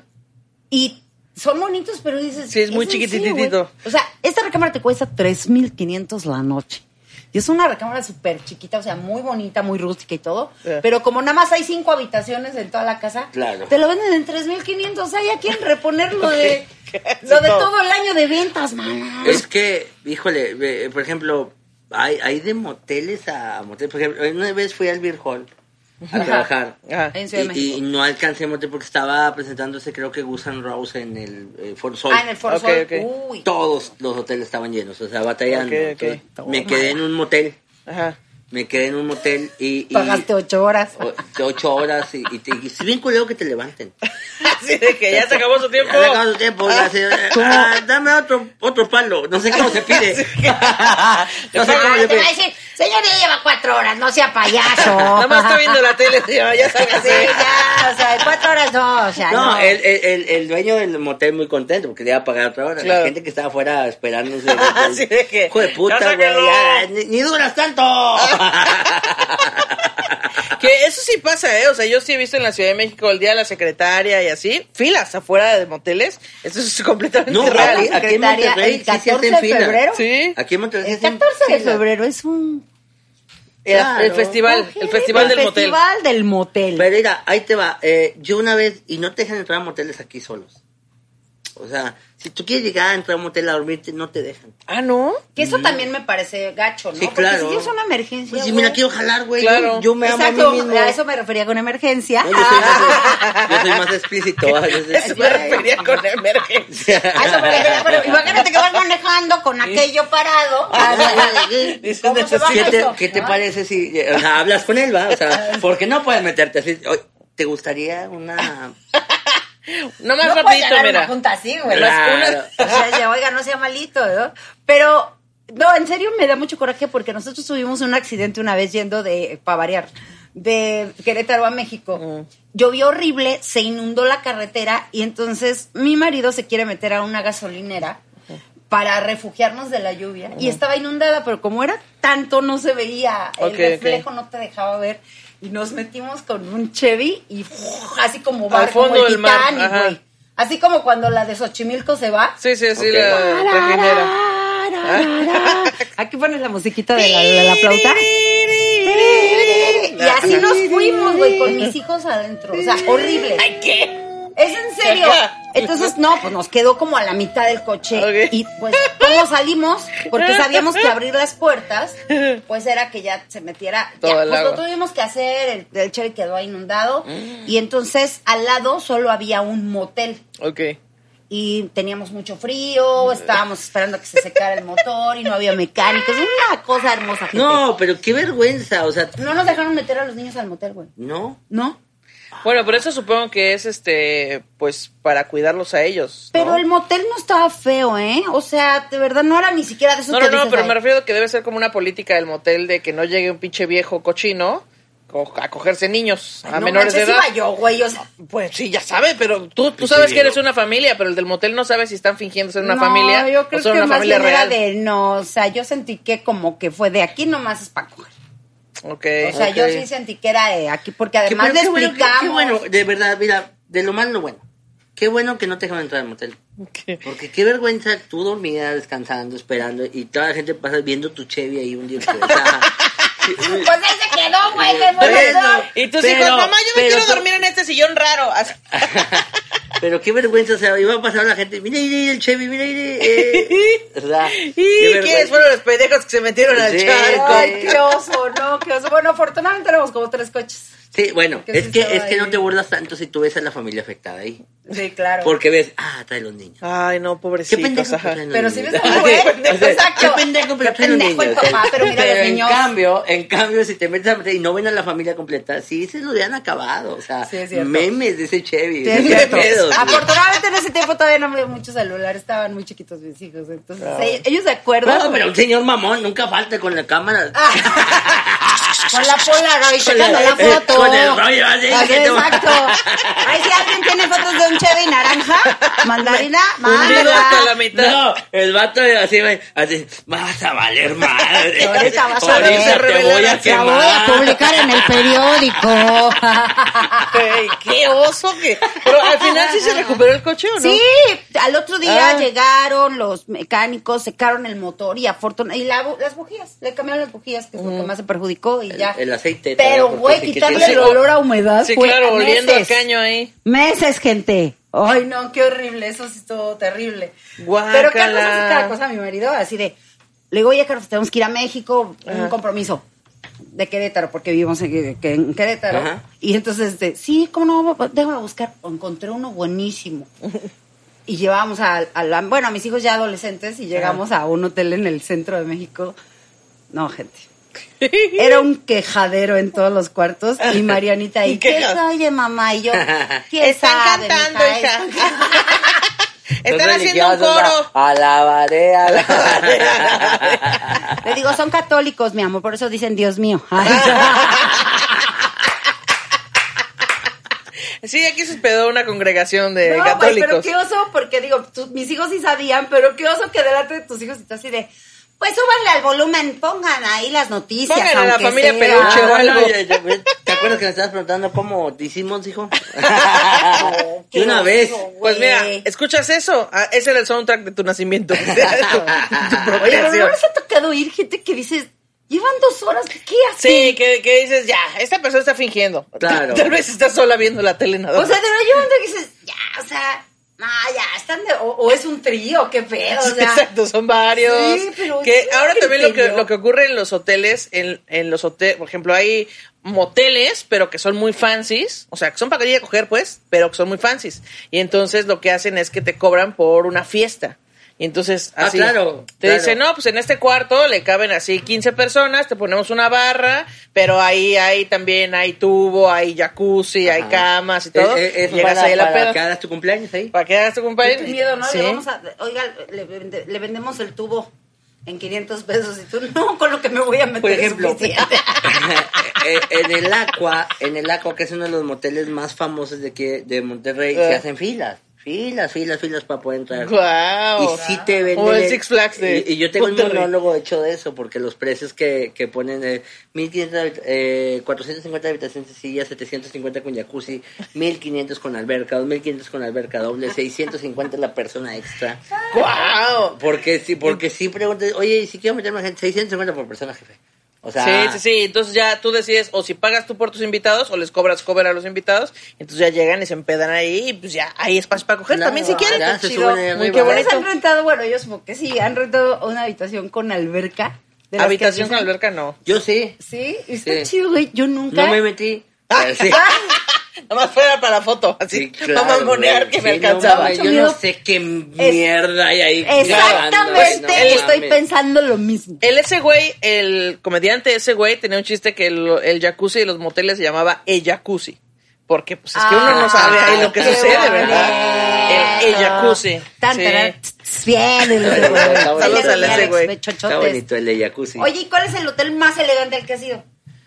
y son bonitos, pero dices... Sí, es muy en chiquititito. serio, güey? O sea, esta recámara te cuesta tres mil quinientos la noche. Y es una recámara súper chiquita, o sea, muy bonita, muy rústica y todo. Yeah. Pero como nada más hay cinco habitaciones en toda la casa, Claro. te lo venden en tres mil quinientos. Hay a quien reponerlo de, Sí, lo de no. todo el año de ventas, man. Es que, híjole, ve, por ejemplo, hay, hay de moteles a moteles. Por ejemplo, una vez fui al Beer Hall a Ajá. trabajar. Ajá. En Ciudad de Y, y México. no alcancé motel porque estaba presentándose, creo que Guns N' Roses en el eh, Foro Sol. Ah, en el Foro Ok, Sol. ok. Uy. Todos los hoteles estaban llenos, o sea, batallando. Ok, ok. Entonces, me quedé en un motel. Ajá. Me quedé en un motel y... y Pagaste ocho horas. o- de ocho horas y, y, te, y es bien culero que te levanten. Así de que ya se acabó su tiempo. Ya se acabó su tiempo, ya se- ah, dame otro, otro palo, no sé cómo se pide. No sé cómo Ah, se te va a pide. decir, señor, ya lleva cuatro horas, no sea payaso. Nada más estoy viendo la tele, tío, ya salga así. Sí, ya, o sea, cuatro horas no, o sea, no. No, el, el, el, el dueño del motel muy contento porque le iba a pagar otra hora. Claro. La gente que estaba afuera esperándose. Así de que, Hijo de "Ya puta, güey, sáquenlo". ya, ni, ni duras tanto. Que eso sí pasa, ¿eh? O sea, yo sí he visto en la Ciudad de México el día de la secretaria y así, filas afuera de moteles. Eso es completamente No, real. aquí- aquí en Secretaria, Monterrey el sí se hacen catorce de fila. febrero. Sí. Aquí en Monterrey El se hacen catorce de fila. febrero es un... El, Claro. el festival, el festival del el motel. festival del motel. Pero mira, ahí te va. Eh, yo una vez, y no te dejan entrar a moteles aquí solos. O sea, si tú quieres llegar a entrar a un motel a dormirte, no te dejan. Ah, ¿no? Que eso también me parece gacho, ¿no? Sí, Porque claro. si tienes una emergencia, Pues si güey. me la quiero jalar, güey. Claro. Yo, yo me amo a Exacto, mí mismo. a eso me refería con emergencia. No, yo, soy más, yo soy más explícito. ¿va? Yo soy- Eso me refería con emergencia. A eso me refería, pero imagínate que vas manejando con aquello parado. Dices, ¿Cómo se baja ¿Qué te, eso? qué te ¿No? parece si o sea, hablas con él, va? O sea, porque no puedes meterte así. Oye, ¿te gustaría una...? No más No puedes rapidito, llegar a mira. una junta así, güey. Claro. Una- o sea, ya, oiga, no sea malito, ¿no? Pero, no, en serio me da mucho coraje porque nosotros tuvimos un accidente una vez yendo de, para variar, de Querétaro a México. Mm. Llovió horrible, se inundó la carretera y entonces mi marido se quiere meter a una gasolinera uh-huh. para refugiarnos de la lluvia. Uh-huh. Y estaba inundada, pero como era tanto no se veía, el okay, reflejo okay. no te dejaba ver. Y nos metimos con un Chevy y uf, así como barco, al fondo del Titanic, güey. Así como cuando la de Xochimilco se va. Sí, sí, sí, okay. la regenera. Aquí pones la musiquita de la, de la flauta. Y así nos fuimos, güey, con mis hijos adentro. O sea, horrible. ¿Ay, qué? Es en serio. Entonces, no, pues nos quedó como a la mitad del coche. Okay. Y pues, ¿cómo salimos? Porque sabíamos que abrir las puertas, pues era que ya se metiera. Todo ya, el pues agua. lo tuvimos que hacer, el, el Chevy quedó inundado. Mm. Y entonces, al lado solo había un motel. Ok. Y teníamos mucho frío, estábamos esperando a que se secara el motor y no había mecánicos. Una cosa hermosa. Gente. No, pero qué vergüenza, o sea... No nos dejaron meter a los niños al motel, güey. ¿No? ¿No? Bueno, pero eso supongo que es, este, pues, para cuidarlos a ellos, ¿no? Pero el motel no estaba feo, ¿eh? O sea, de verdad, no era ni siquiera de esos no, que No, no, dices, pero ay. me refiero a que debe ser como una política del motel de que no llegue un pinche viejo cochino a cogerse niños Ay, a no menores manches, de edad. Iba yo, güey, o sea, pues sí, ya sabe, pero tú, tú sabes que eres una familia, pero el del motel no sabe si están fingiendo ser una no, familia yo creo o son que una más familia bien real. era de no, o sea, yo sentí que como que fue de aquí nomás es para coger. Okay, o sea, okay. yo sí sentí que era de aquí, porque además qué, le qué bueno, explicamos. Qué, qué bueno, de verdad, mira, de lo malo lo bueno. Qué bueno que no te dejan entrar al motel. ¿Qué? Porque qué vergüenza tú dormida, descansando, esperando, y toda la gente pasa viendo tu Chevy ahí un día. O sea, pues ahí se quedó, güey, que bueno, y tus pero, hijos, mamá, yo me pero, quiero dormir en este sillón raro. Pero qué vergüenza, o sea, iba a pasar la gente, mira, mira el Chevy, mira, mira, eh, ¿verdad? ¿Y quiénes fueron los pendejos que se metieron al Sí, charco? Ay, qué oso, no, qué oso. Bueno, afortunadamente tenemos como tres coches. Sí, bueno, Que es sí que estaba es que ahí. no te burlas tanto si tú ves a la familia afectada ahí. Sí, claro. Porque ves, ah, trae los niños. Ay, no, Qué pobrecitos. pendejo. Ajá. traen los Pero si niños. ves a un güey, exacto. Qué pendejo, pero Qué traen los pendejo el niños. papá, pero mira los en niños. cambio, en cambio, si te metes a meter y no ven a la familia completa, sí se lo habían acabado. O sea, Sí, es cierto. memes de ese Chevy. Sí, de es ese cierto. pedo, sí. Afortunadamente en ese tiempo todavía no había mucho celular, estaban muy chiquitos mis hijos, entonces Ah. ellos, ellos se acuerdan. No, pero un señor mamón nunca falta con la cámara. Con la Polaroid, Con sacando la- la foto. con el rollo así, Así, que te- exacto. Ahí si alguien tiene fotos de un Chevy naranja, mandarina, Hundido hasta la mándela. mitad. No, el vato así, así, vas a valer madre. Ahorita vas a Ahorita ver. te voy a La voy a quemar. publicar en el periódico. Ey, qué oso que... Pero al final sí se recuperó el coche, ¿o no? Sí, al otro día Ah. llegaron los mecánicos, secaron el motor y afortunadamente, y la bu- las bujías, le cambiaron las bujías, que es lo que más se perjudicó y El- ya. el aceite Pero, también, güey, porque sí que quitarle tiene- el olor a humedad Sí, fue claro, oliendo al meses. caño ahí. Meses, gente. Ay, no, qué horrible, eso sí estuvo terrible. Guácala. Pero Carlos hace cada cosa a mi marido, así de, le digo, oye, Carlos, tenemos que ir a México, un Ajá. compromiso de Querétaro, porque vivimos en, que- en Querétaro. Ajá. Y entonces, este, sí, cómo no, déjame buscar. Encontré uno buenísimo. Y llevábamos a, a la, bueno, a mis hijos ya adolescentes y llegamos a un hotel en el centro de México. No, gente. Era un quejadero en todos los cuartos y Marianita ahí, ¿qué Quejas. oye, mamá? Y yo, ¿quién Están sabe, cantando, mija? hija. Son Están haciendo un religiosos, coro. a- Alabaré, alabaré. Le digo, son católicos, mi amor, por eso dicen Dios mío. Ay, Sí, aquí se hospedó una congregación de no, güey, católicos. pero qué oso, porque digo, tú- mis hijos sí sabían, pero qué oso que delante de tus hijos estás así de, pues súbanle al volumen, pongan ahí las noticias. Pongan a la aunque familia sea. Peluche o Ah, algo. bueno, ya- ya- ¿te acuerdas que me estabas preguntando cómo te hicimos, hijo? Qué De una oso, vez. güey. Pues mira, ¿escuchas eso? Ah, ese era el soundtrack de tu nacimiento. Tu Oye, pero procreación. no les ha tocado ir gente que dices, llevan dos horas, ¿qué hacen? Sí, que, que dices, ya, esta persona está fingiendo. Claro. Tal vez está sola viendo la tele nada O más. sea, de verdad llevan que dices, ya, o sea, no, ya, están de, o, o es un trío, qué pedo, o sea. Exacto, son varios. Sí, pero que yo ahora creo también que lo que, yo- lo que ocurre en los hoteles, en, en los hoteles, por ejemplo, hay moteles, pero que son muy fancies, o sea, que son para ir a coger, pues, pero que son muy fancies. Y entonces lo que hacen es que te cobran por una fiesta. Y entonces, Ah, así, claro, te claro. dicen, no, pues en este cuarto le caben así quince personas, te ponemos una barra, pero ahí hay también, hay tubo, hay jacuzzi, hay Ajá. camas y todo. Es, es y llegas para, ahí a la para peda. que hagas tu cumpleaños ahí. Para que hagas tu cumpleaños. Qué miedo, ¿no? Sí. Le vamos a, oiga, le, vende- le vendemos el tubo. en quinientos pesos y tú, no, con lo que me voy a meter. Por ejemplo, es suficiente. en el Aqua, en el Aqua, que es uno de los moteles más famosos de aquí, de Monterrey, Eh. se hacen filas. Filas, filas, filas para poder entrar. Wow. Y sí te venden. O el Six Flags de Y, y yo tengo Monterrey. un monólogo hecho de eso, porque los precios que, que ponen: eh, mil quinientos, eh, cuatrocientos cincuenta habitaciones sencillas, setecientos cincuenta con jacuzzi, mil quinientos con alberca, dos mil quinientos con alberca doble, seiscientos cincuenta la persona extra. Wow. Porque sí, porque sí preguntas, oye, ¿y si quiero meter más gente? seiscientos cincuenta por persona, jefe. O sea, Sí, sí, sí. Entonces ya tú decides o si pagas tú por tus invitados o les cobras cover a los invitados. Entonces ya llegan y se empedan ahí y pues ya hay espacio para coger Claro, también si quieren. ya Qué se chido. suben ahí Muy arriba. qué ¿Ustedes bonito. han rentado? Bueno, yo supongo que sí, han rentado una habitación con alberca. de las que Habitación con dicen- alberca no. yo sí, Sí, está Sí. chido, güey. Yo nunca. no me metí. Pero sí. Nada más fuera para la foto, así. Sí, claro, Vamos a monear güey. que me Sí, no alcanzaba. mames, yo Miedo. no sé qué mierda hay ahí. Exactamente, grabando, güey, no estoy mames. pensando lo mismo. El ese güey, el comediante ese güey, tenía un chiste que el, el jacuzzi de los moteles se llamaba el jacuzzi. Porque pues es que uno no sabe ahí lo que qué sucede, bonito. ¿verdad? El, el jacuzzi. Tan, Sí. tarán, tss, tss, bien, el Está ese güey. bonito, está bonito. Saludos al Alex, ese güey. Alex, Está chochotes. bonito el de jacuzzi. Oye, ¿y cuál es el hotel más elegante al que has ido?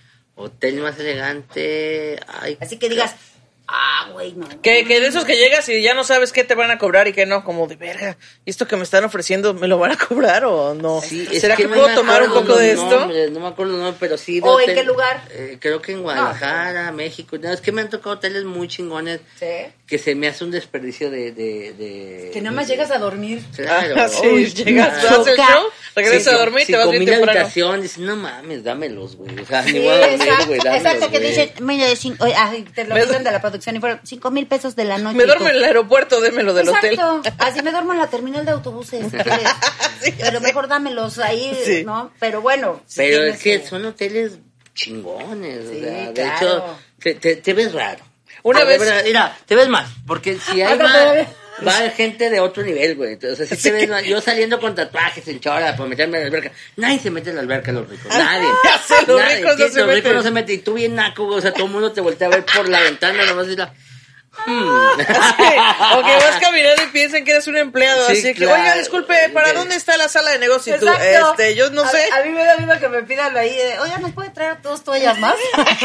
Hotel más elegante. Ay, Así que digas, ah, güey, no. Que, que de esos que llegas y ya no sabes qué te van a cobrar y qué no, como de verga, ¿y esto que me están ofreciendo me lo van a cobrar o no? Sí, es ¿Será que, no puedo me tomar un acuerdo poco de los esto? nombres, no me acuerdo los nombres, pero sí. de ¿O en hotel- qué lugar? eh, creo que en Guadalajara, México. No, es que me han tocado hoteles muy chingones Sí. que se me hace un desperdicio de... de, de Que nada más de- llegas a dormir. Claro. Ah, sí, Uy, llegas, claro. haces el show, regresas Sí, a dormir y te cinco vas bien mil temprano. habitación, dices, no mames, dámelos, güey. O sea, Sí, ni voy a dormir, exacto, güey, dámelos, exacto, que güey. dicen, mira, cinco, oye, ay, te lo Me- dicen de la producción y fueron cinco mil pesos de la noche. Me y duermo tú, en el aeropuerto, démelo del exacto, hotel. así me duermo en la terminal de autobuses, si quieres. Sí, Pero sí. mejor dámelos ahí, Sí. ¿no? Pero bueno. sí Pero tiene es que su- son hoteles chingones, Sí, o sea, de claro. hecho, te, te, te ves raro. Una Ah, de vez- verdad, mira, te ves mal, porque si hay Anda, va, todavía. va a haber gente de otro nivel, güey. Entonces, o sea, si te ves mal. Yo saliendo con tatuajes en chora para meterme en la alberca, nadie se mete en la alberca, los ricos, nadie. Ya sé, los Nadie. ricos no Sí, se los ricos meten. no se meten, y tú bien naco, güey, o sea, todo el mundo te voltea a ver por la ventana, nomás y la... hmm. O que vas caminando y piensan que eres un empleado, Sí, así que, claro. oiga, disculpe, ¿para dónde está la sala de negocio? Y tú, Exacto. este, yo no A- sé. A, mí me da miedo que me pidan ahí, de, oiga, ¿nos puede traer dos toallas más?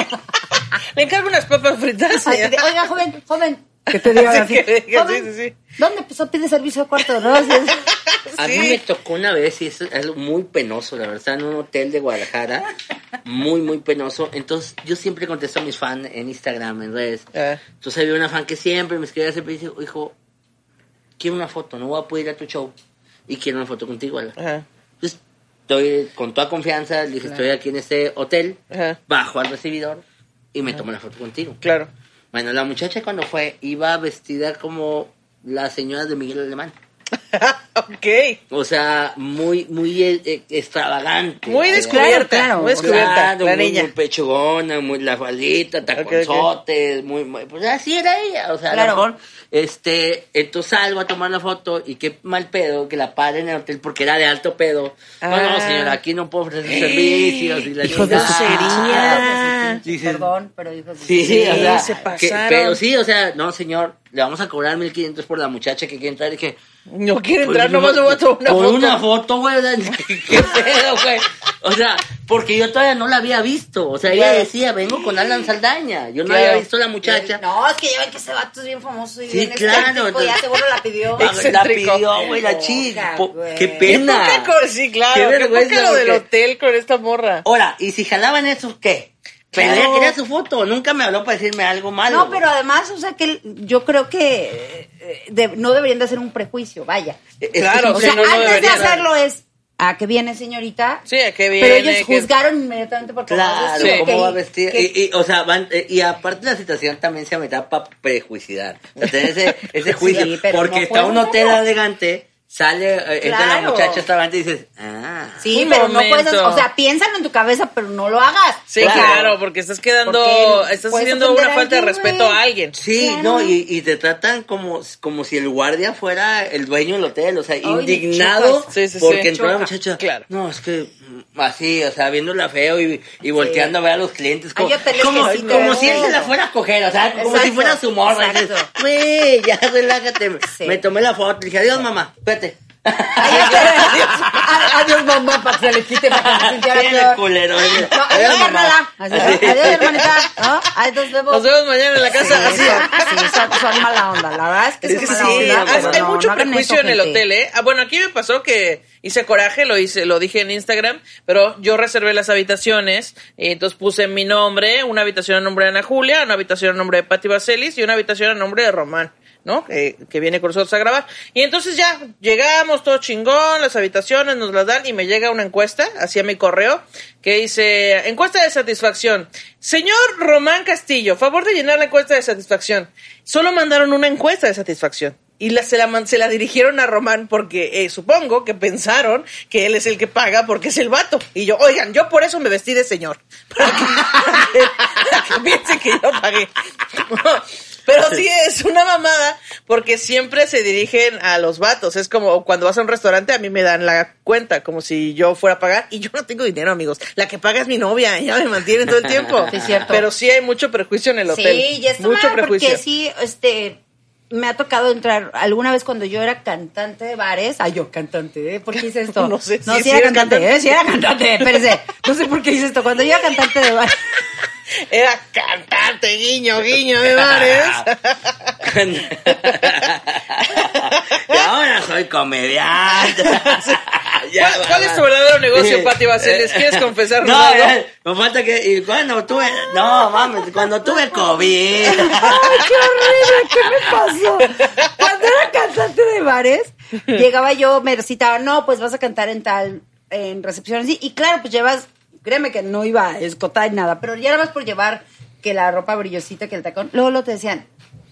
Le encargo unas papas fritas. Así de, oiga, joven, joven. Que te digan Así así. que digan, "Joven, sí, sí, sí". ¿Dónde pues, pide servicio a cuarto? ¿No? Así es. A mí Sí. me tocó una vez, y eso es algo muy penoso, la verdad, en un hotel de Guadalajara, muy, muy penoso. Entonces, yo siempre contesto a mis fans en Instagram, en redes. Ah. Entonces, había una fan que siempre me escribía, siempre dice, hijo, quiero una foto, no voy a poder ir a tu show, y quiero una foto contigo, Ala". Ajá, Entonces, estoy con toda confianza, le dije, estoy aquí en este hotel, ajá, bajo al recibidor, y me tomo la foto contigo. claro. Bueno, la muchacha cuando fue, iba vestida como la señora de Miguel Alemán. Ok. O sea, muy, muy eh, eh, extravagante. Muy O sea, descubierta, claro, muy descubierta, claro, la muy, niña. muy pechugona, muy la faldita, taconzotes, muy, muy, pues así era ella, o sea, Claro. a lo mejor, este, entonces salgo a tomar la foto y qué mal pedo que la paren en el hotel porque era de alto pedo. No, no, Ah. señora, aquí no puedo ofrecer servicios y la Hijo de chingada. grosería. Dices, Perdón, pero dijo Sí, Sí, o sea, se que- pasaron. pero sí, o sea, no, señor, le vamos a cobrar mil quinientos por la muchacha que quiere entrar. Y dije, No quiere pues, entrar, no, nomás le voy a tomar una por foto. una foto, güey, o sea, qué pedo, güey. O sea, porque yo todavía no la había visto. O sea, ella Claro. decía, vengo con Alan Saldaña. Yo no Claro. había visto a la muchacha. No, es que ya ven que ese vato es bien famoso y Sí, bien claro, excéntrico, ya entonces- seguro la pidió. La- La Excéntrico. pidió, güey, la Poca, chica. Po- güey. Qué Qué pena. poca co- sí, claro. Qué Qué vergüenza, poca lo del porque- hotel con esta morra. Ahora, y si jalaban eso, ¿qué? Pero Claro. ella quería su foto. Nunca me habló para decirme algo malo. No, pero además, o sea, que yo creo que eh, de- no deberían de hacer un prejuicio, vaya. Es que Claro, sí, O sí, sea, no, no antes de deberían. hacerlo es, ¿a qué viene, señorita? Sí, ¿a qué viene? Pero ellos ¿Qué- juzgaron inmediatamente por cómo Claro, vestido, cómo que- va a vestir. que- Y, y, o sea, van, eh, y aparte la situación también se mete para prejuiciar. O sea, tener ese, ese juicio. Sí, pero porque no está un pueden hotel hacerlo. elegante, sale, eh, entra la Claro. muchacha restaurante y dices, ah. Sí, Un pero no puedes, momento. o sea, piénsalo en tu cabeza, pero no lo hagas. Sí, Claro. claro, porque estás quedando, Porque estás puedes haciendo ofender una a falta de alguien, respeto güey. a alguien. Sí, Claro. no, y, y te tratan como, como si el guardia fuera el dueño del hotel, o sea, me indignado chocas. Sí, sí, sí. porque entró la Choca. muchacha. Claro. No, es que mm, así, o sea, viéndola feo y, y volteando a ver a los clientes, como, Hay hoteles como, que sí te- como si él se la fuera a coger, o sea, como Exacto, si fuera su morra. Y dices, exacto. güey, ya relájate. Sí. Me tomé la foto, le dije, adiós mamá, vete. Adiós, mamá, para que se le quite, para que se sintiera Bien peor. culero. No, Adiós, adiós, mamá. carnala. Así, Así. adiós, hermanita. ¿No? Ahí nos vemos. Nos vemos mañana en la casa. Sí, Así. son, sí, son, son mala onda. La verdad es que Es son que mala sí, onda. hay, pero hay no, mucho no hagan prejuicio eso, en el gente. hotel, ¿eh? Ah, bueno, aquí me pasó que hice coraje, lo hice, lo dije en Instagram, pero yo reservé las habitaciones y entonces puse mi nombre, una habitación a nombre de Ana Julia, una habitación a nombre de Patti Vaselis y una habitación a nombre de Román, ¿no? Que, que viene con nosotros a grabar. Y entonces ya llegamos, todo chingón, las habitaciones nos las dan y me llega una encuesta hacia mi correo que dice, encuesta de satisfacción. Señor Román Castillo, favor de llenar la encuesta de satisfacción. Solo mandaron una encuesta de satisfacción. Y la, se, la, man- se la dirigieron a Román porque eh, supongo que pensaron que él es el que paga porque es el vato. Y yo, oigan, yo por eso me vestí de señor. Para que, para que, para que piensen que yo pagué. Pero sí es una mamada porque siempre se dirigen a los vatos. Es como cuando vas a un restaurante, a mí me dan la cuenta como si yo fuera a pagar y yo no tengo dinero, amigos. La que paga es mi novia, ella me mantiene todo el tiempo. Sí, es cierto. Pero sí hay mucho prejuicio en el hotel. Sí, y está mucho mal prejuicio. porque sí, este, me ha tocado entrar alguna vez cuando yo era cantante de bares. Ay, yo cantante, ¿eh? ¿Por qué hice esto? No sé, No, sí, sí, sí era eres cantante, cantante. ¿eh? Sí era cantante, espérese. No sé por qué hice esto. Cuando yo era cantante de bares. Era cantante, guiño, guiño de bares. Y ahora soy comediante. Ya, ¿Cuál, cuál va, es tu va. verdadero negocio, Eh, Patti Vaselis? eh, ¿Quieres confesarnos No, algo? ya, me falta que. Y cuando tuve. No, mames, cuando tuve COVID. ¡Ay, qué horrible! ¿Qué me pasó? Cuando era cantante de bares, llegaba yo, me recitaban, no, pues vas a cantar en tal, en recepción así. Y claro, pues llevas, créeme que no iba a escotar ni nada, pero ya era más por llevar que la ropa brillosita, que el tacón. Luego lo te decían,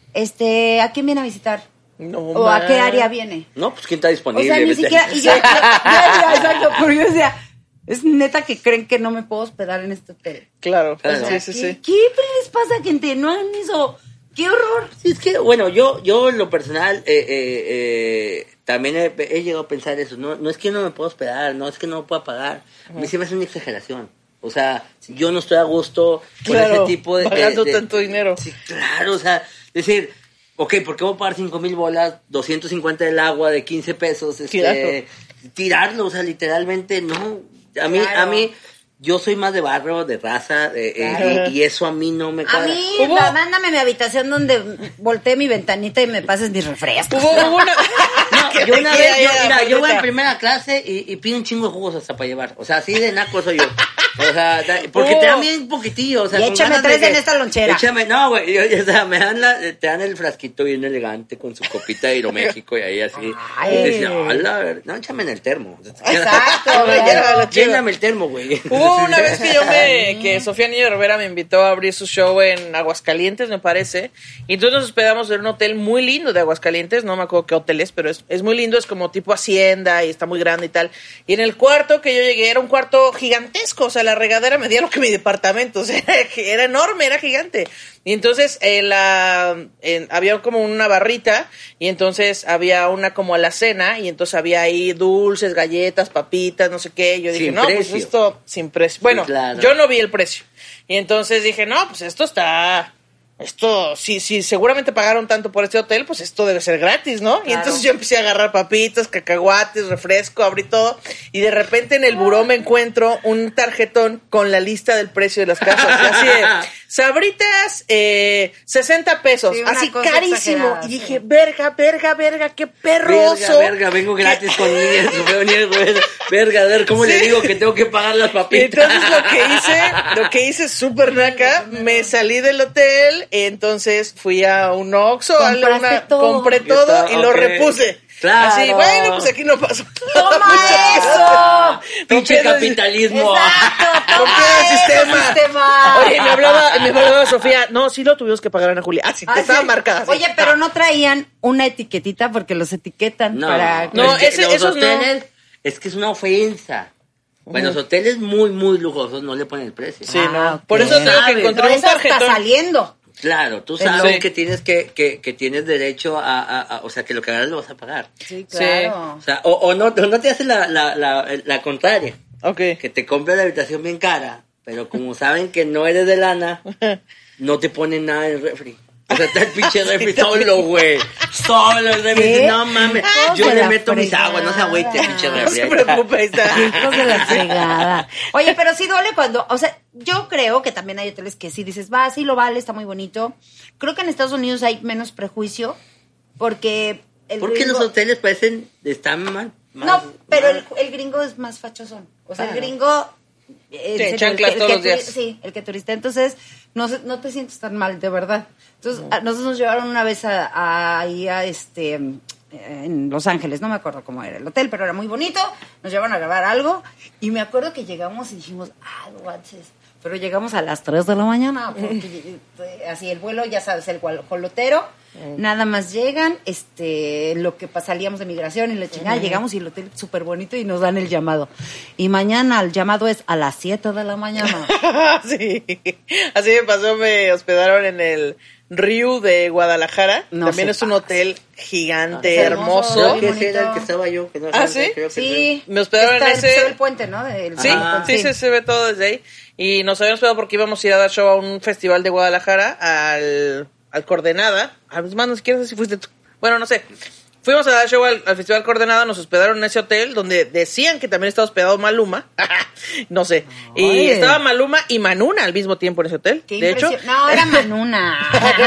este, ¿a quién viene a visitar? No, ¿O a qué man. área viene? No, pues quién está O disponible. sea, ni Vete. siquiera, y yo, yo, yo, exacto, pero yo decía, es neta que creen que no me puedo hospedar en este hotel. Claro, Claro. sí, sí, ¿Qué, sí. ¿Qué les pasa, gente? No hagan eso. ¡Qué horror! Sí, es que, bueno, yo, yo en lo personal eh, eh, eh, también he, he llegado a pensar eso. No, no es que no me puedo hospedar, no es que no me pueda pagar. A mí se me hace una exageración. O sea, yo no estoy a gusto con Claro, ese tipo de... de- pagando de- tanto dinero. Sí, claro, o sea, decir, ok, ¿por qué voy a pagar cinco mil bolas, doscientos cincuenta del agua de quince pesos? Este, Claro. Tirarlo, o sea, literalmente, no. A mí, Claro. a mí, yo soy más de barrio, de raza, de- eh, Claro. y, y eso a mí no me A cuadra. mí, Hubo- va, mándame a mi habitación donde voltee mi ventanita y me pases mis refrescos. Hubo, hubo una... No, yo una Que vez, yo, haya mira, yo voy boleta. en primera clase y, y pido un chingo de jugos hasta para llevar. O sea, así de naco soy yo. O sea, da- porque Oh. te dan bien poquitillo. O sea, Y con échame ganas de tres que- en esta lonchera. Échame, no, güey. yo- O sea, me dan la, te dan el frasquito bien elegante con su copita de Aeroméxico y ahí así. Ay. Y decía, hola, a ver, no, échame en el termo. Exacto, Llévalo, claro. Lléname el termo, güey. Hubo una vez que yo me, que Sofía Niño de Rivera me invitó a abrir su show en Aguascalientes, me parece, y entonces nos hospedamos en un hotel muy lindo de Aguascalientes, no me acuerdo qué hotel es, pero es, es muy lindo, es como tipo hacienda y está muy grande y tal, y en el cuarto que yo llegué era un cuarto gigantesco, o sea, la regadera medía lo que mi departamento, o sea, que era enorme, era gigante, y entonces en la, en- había como una barrita, y entonces había una como alacena, y entonces había ahí dulces, galletas, papitas, no sé qué, y yo dije, Sin no, pues precio. esto sin precio. Bueno, claro. yo no vi el precio. Y entonces dije, no, pues esto está... Esto, si, si seguramente pagaron tanto por este hotel, pues esto debe ser gratis, ¿no? Y Claro. entonces yo empecé a agarrar papitas, cacahuates, refresco, abrí todo. Y de repente en el buró me encuentro un tarjetón con la lista del precio de las casas. Así de, Sabritas, eh, sesenta pesos. Sí, una así cosa carísimo. exagerada, Y sí. dije, verga, verga, verga, qué perroso. Verga, verga, vengo gratis con niñas. Verga, verga, verga, a ver, ¿cómo le Sí. digo que tengo que pagar las Y papitas? entonces lo que hice, lo que hice súper naca, me salí del hotel, entonces fui a un Oxxo, a Compraste una, todo. compré Y todo está, y lo ok. repuse. Claro. Así, bueno, pues aquí no pasó. ¡Toma eso! Pinche Copiando el- capitalismo. Exacto, toma Copiando el ese sistema. sistema. Oye, me hablaba, me hablaba Sofía, no, sí lo tuvimos que pagar a Ana Julia. Ah, sí, Ah, estaba sí. marcada. sí. Oye, pero no traían una etiquetita porque los etiquetan No, para... No, es que ese- los esos no. hoteles, es que es una ofensa. Bueno, los hoteles muy, muy lujosos no le ponen el precio. Sí, Ah, no. ok. Por eso tengo que ¿Sabes? encontrar Por un eso está tarjetón. saliendo. Claro, tú Pero- sabes Sí. que tienes que, que, que tienes derecho a, a- a- o sea, que lo que hagas lo vas a pagar. Sí, claro. O sea, o, o no, o no te hace la, la, la, la contraria, Ok. que te compras la habitación bien cara, pero como saben que no eres de lana, no te ponen nada en el refri. O sea, está el pinche refri solo, güey. Solo el refri. ¿Qué? No mames. Hijos Yo de le la meto mis fregada. aguas, no se agüite, pinche No refri. se Ahí está. preocupe, ahí está. Hijos de la fregada. Oye, pero sí duele cuando, o sea, yo creo que también hay hoteles que sí dices, va, sí lo vale, está muy bonito. Creo que en Estados Unidos hay menos prejuicio porque el ¿Por qué gringo- los hoteles parecen, están mal? Más, No, pero más- el, el gringo es más fachosón. O sea, Ah. el gringo... en Sí, serio, chanclas el todos que los días. turi- Sí, el que turista. Entonces, no, se- no te sientes tan mal, de verdad. Entonces, a- nosotros nos llevaron una vez a, a, ahí a este... en Los Ángeles, no me acuerdo cómo era el hotel, pero era muy bonito. Nos llevaron a grabar algo y me acuerdo que llegamos y dijimos, ah, no manches. Pero llegamos a las tres de la mañana, porque eh, así el vuelo, ya sabes, el guajolotero, nada más llegan, este, lo que pa- salíamos de migración y la chingada, llegamos y el hotel súper bonito y nos dan el llamado. Y mañana el llamado es a las siete de la mañana. Sí, así me pasó, me hospedaron en el Riu de Guadalajara. No También se es un pasa. hotel gigante, Es hermoso. hermoso. Creo que bonito. ese era el que estaba yo. Que no ¿Ah, sé, sí? creo que Sí. Me hospedaron Está- en ese- se ve el puente, ¿no? Del- Sí, Ah. sí, Se, se ve todo desde ahí. Y nos habíamos hospedado porque íbamos a ir a dar show a un festival de Guadalajara, al, al Coordenada. A mis manos, ¿quieres si fuiste tú? Bueno, no sé. Fuimos a dar show al, al Festival Coordenada, nos hospedaron en ese hotel donde decían que también estaba hospedado Maluma. No sé. Y Oye. estaba Maluma y Manuna al mismo tiempo en ese hotel. Qué de hecho. impresio- No, era Manuna.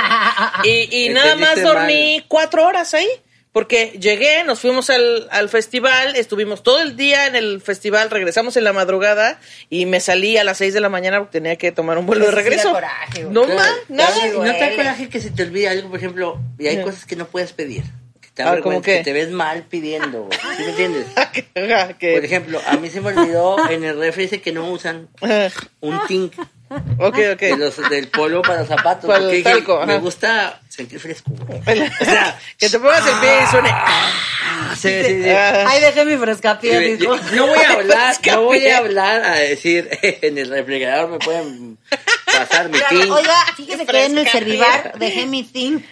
Y, y nada más Entendiste dormí cuatro horas ahí. Porque llegué, nos fuimos al, al festival, estuvimos todo el día en el festival, regresamos en la madrugada y me salí a las seis de la mañana porque tenía que tomar un vuelo de Eso sí da regreso. coraje, güey. No Claro, más, nada. claro, ¿y ¿No te da duele. coraje que se te olvide algo, por ejemplo? Y hay cosas que no puedes pedir. Que te da Ah, vergüenza, ¿cómo qué? que te ves mal pidiendo. güey. ¿Sí me entiendes? Que- Por ejemplo, a mí se me olvidó en el refri dice que no usan un tink ok, de ok. los, del polvo para los zapatos. Para el porque dije, talco, ajá. me gusta sentir fresco. güey. O sea, que te pongas el pie y suene. Ah, sí, sí, sí. Ah, Ay, dejé mi frescapié, Eh, dijo. yo- No voy a hablar, no voy Escape. a hablar a decir en el refrigerador me pueden pasar mi Claro, tink oiga, fíjese que en el Frescapié. Servivar dejé mi thing.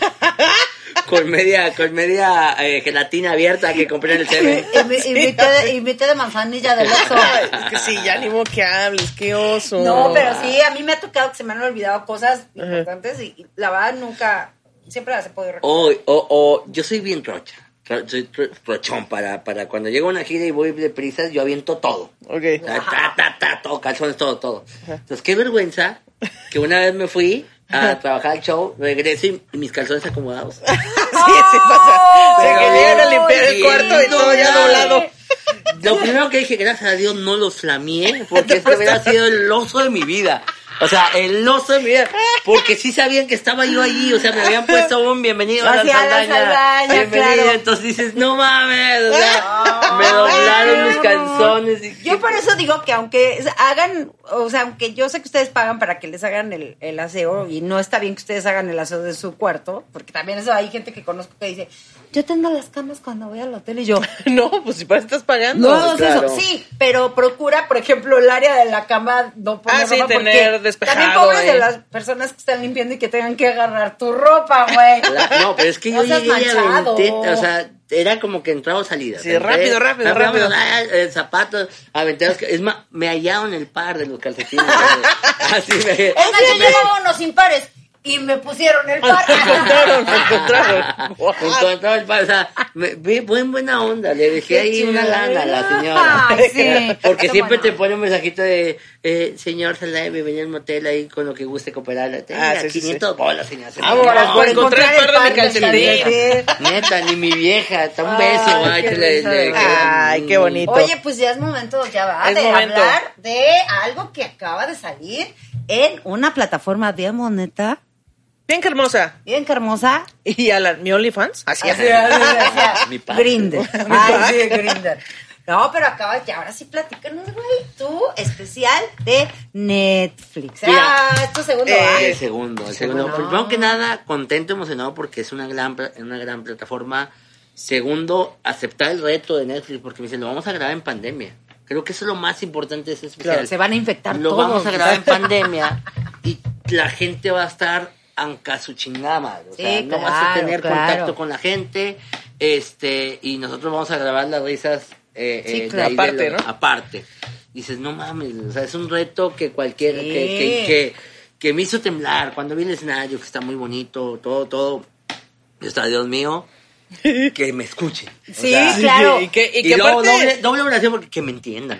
con media, con media eh, gelatina abierta que compré en el Y, Seven. mi, y mi té de, y mi té de manzanilla del Oxxo. ay, es que sí, ya ni modo que hables, qué oso. No, pero sí, a mí me ha tocado que se me han olvidado cosas importantes y, y la verdad nunca, siempre las he podido recordar. O, o, o yo soy bien trocha. Tro- Soy tro- trochón para, para cuando llego a una gira y voy de prisas, yo aviento todo. Ok. O sea, ta, ta, ta, todo, calzones, todo, todo. Entonces, qué vergüenza que una vez me fui a trabajar al show, regreso y, y mis calzones acomodados. Sí, sí pasa. O sea, que Pero llegan a limpiar el bien cuarto y todo ya doblado. doblado. Lo primero que dije, gracias a Dios no los flameé, porque este hubiera sido el oso de mi vida. O sea, el oso de mi vida. Porque sí sabían que estaba yo allí. O sea, me habían puesto un bienvenido a la Hacia la Saldaña. Saldaña, Bienvenido. claro. Entonces dices, no mames. O sea, me doblaron mis calzones. Y, Yo por eso digo que aunque hagan, o sea, aunque yo sé que ustedes pagan para que les hagan el, el aseo y no está bien que ustedes hagan el aseo de su cuarto, porque también eso hay gente que conozco que dice, yo tengo las camas cuando voy al hotel y yo, No, pues si para eso estás pagando. no, es claro. eso. Sí, pero procura, por ejemplo, el área de la cama no poner Ah, sí, ropa tener porque despejado también pobres ahí. de las personas que están limpiando y que tengan que agarrar tu ropa, güey. La- no, pero es que yo No seas llegué y manchado. aventé, o sea, era como que entraba o salida. Sí, rápido, rápido, rápido. El zapato, aventé los, es más, me hallaron el par de los calcetines. Así me... Oiga, yo llevaba unos impares y me pusieron el par. Me encontraron, me encontraron. Encontraba el par, o sea, me, vi buen buena onda, le dejé Qué ahí una chido. lana a la señora. Ay, sí. Porque Qué siempre bueno. te pone un mensajito de, eh, señor Saldaña, bienvenido al motel ahí con lo que guste cooperar. Tenga Ah, sí, sí, quinientas bolas, señor. Vámonos, No, por encontrar el par de mi calcetín. calcetín. Neta, ni mi vieja, está un Ay, beso, ay, qué te le- risa, le- güey. Ay, qué bonito. Oye, pues ya es momento, ya va, Es de momento. hablar de algo que acaba de salir en una plataforma de moneta Bien que hermosa. bien hermosa. Y a la, mi OnlyFans. Así Así, así, así, así. Mi pack. Grindr. Ay, sí, Grindr. No, pero acaba, ya ahora sí platícanos, güey, tu especial de Netflix. Ah, Mira, es tu segundo, eh, ¿ah? El segundo, el segundo. Segundo. Primero que nada, contento, emocionado porque es una gran, pla- una gran plataforma. Segundo, aceptar el reto de Netflix porque me dicen, lo vamos a grabar en pandemia. Creo que eso es lo más importante de ese especial. Claro, se van a infectar Lo todos. vamos a grabar en pandemia y la gente va a estar anca su chingada madre. O sea, Sí, no vas a claro, tener claro. contacto con la gente. Este, y nosotros vamos a grabar las risas eh, Sí, eh, de claro. ahí de Aparte, lo- ¿no? aparte. Dices, no mames, o sea, es un reto que cualquier, Sí. que, que, que, que me hizo temblar cuando vi el escenario, que está muy bonito, todo, todo. Yo estaba, Dios mío, que me escuchen. O Sí, sea, claro. Y que, y Y, que luego aparte... doble, doble oración porque que me entiendan.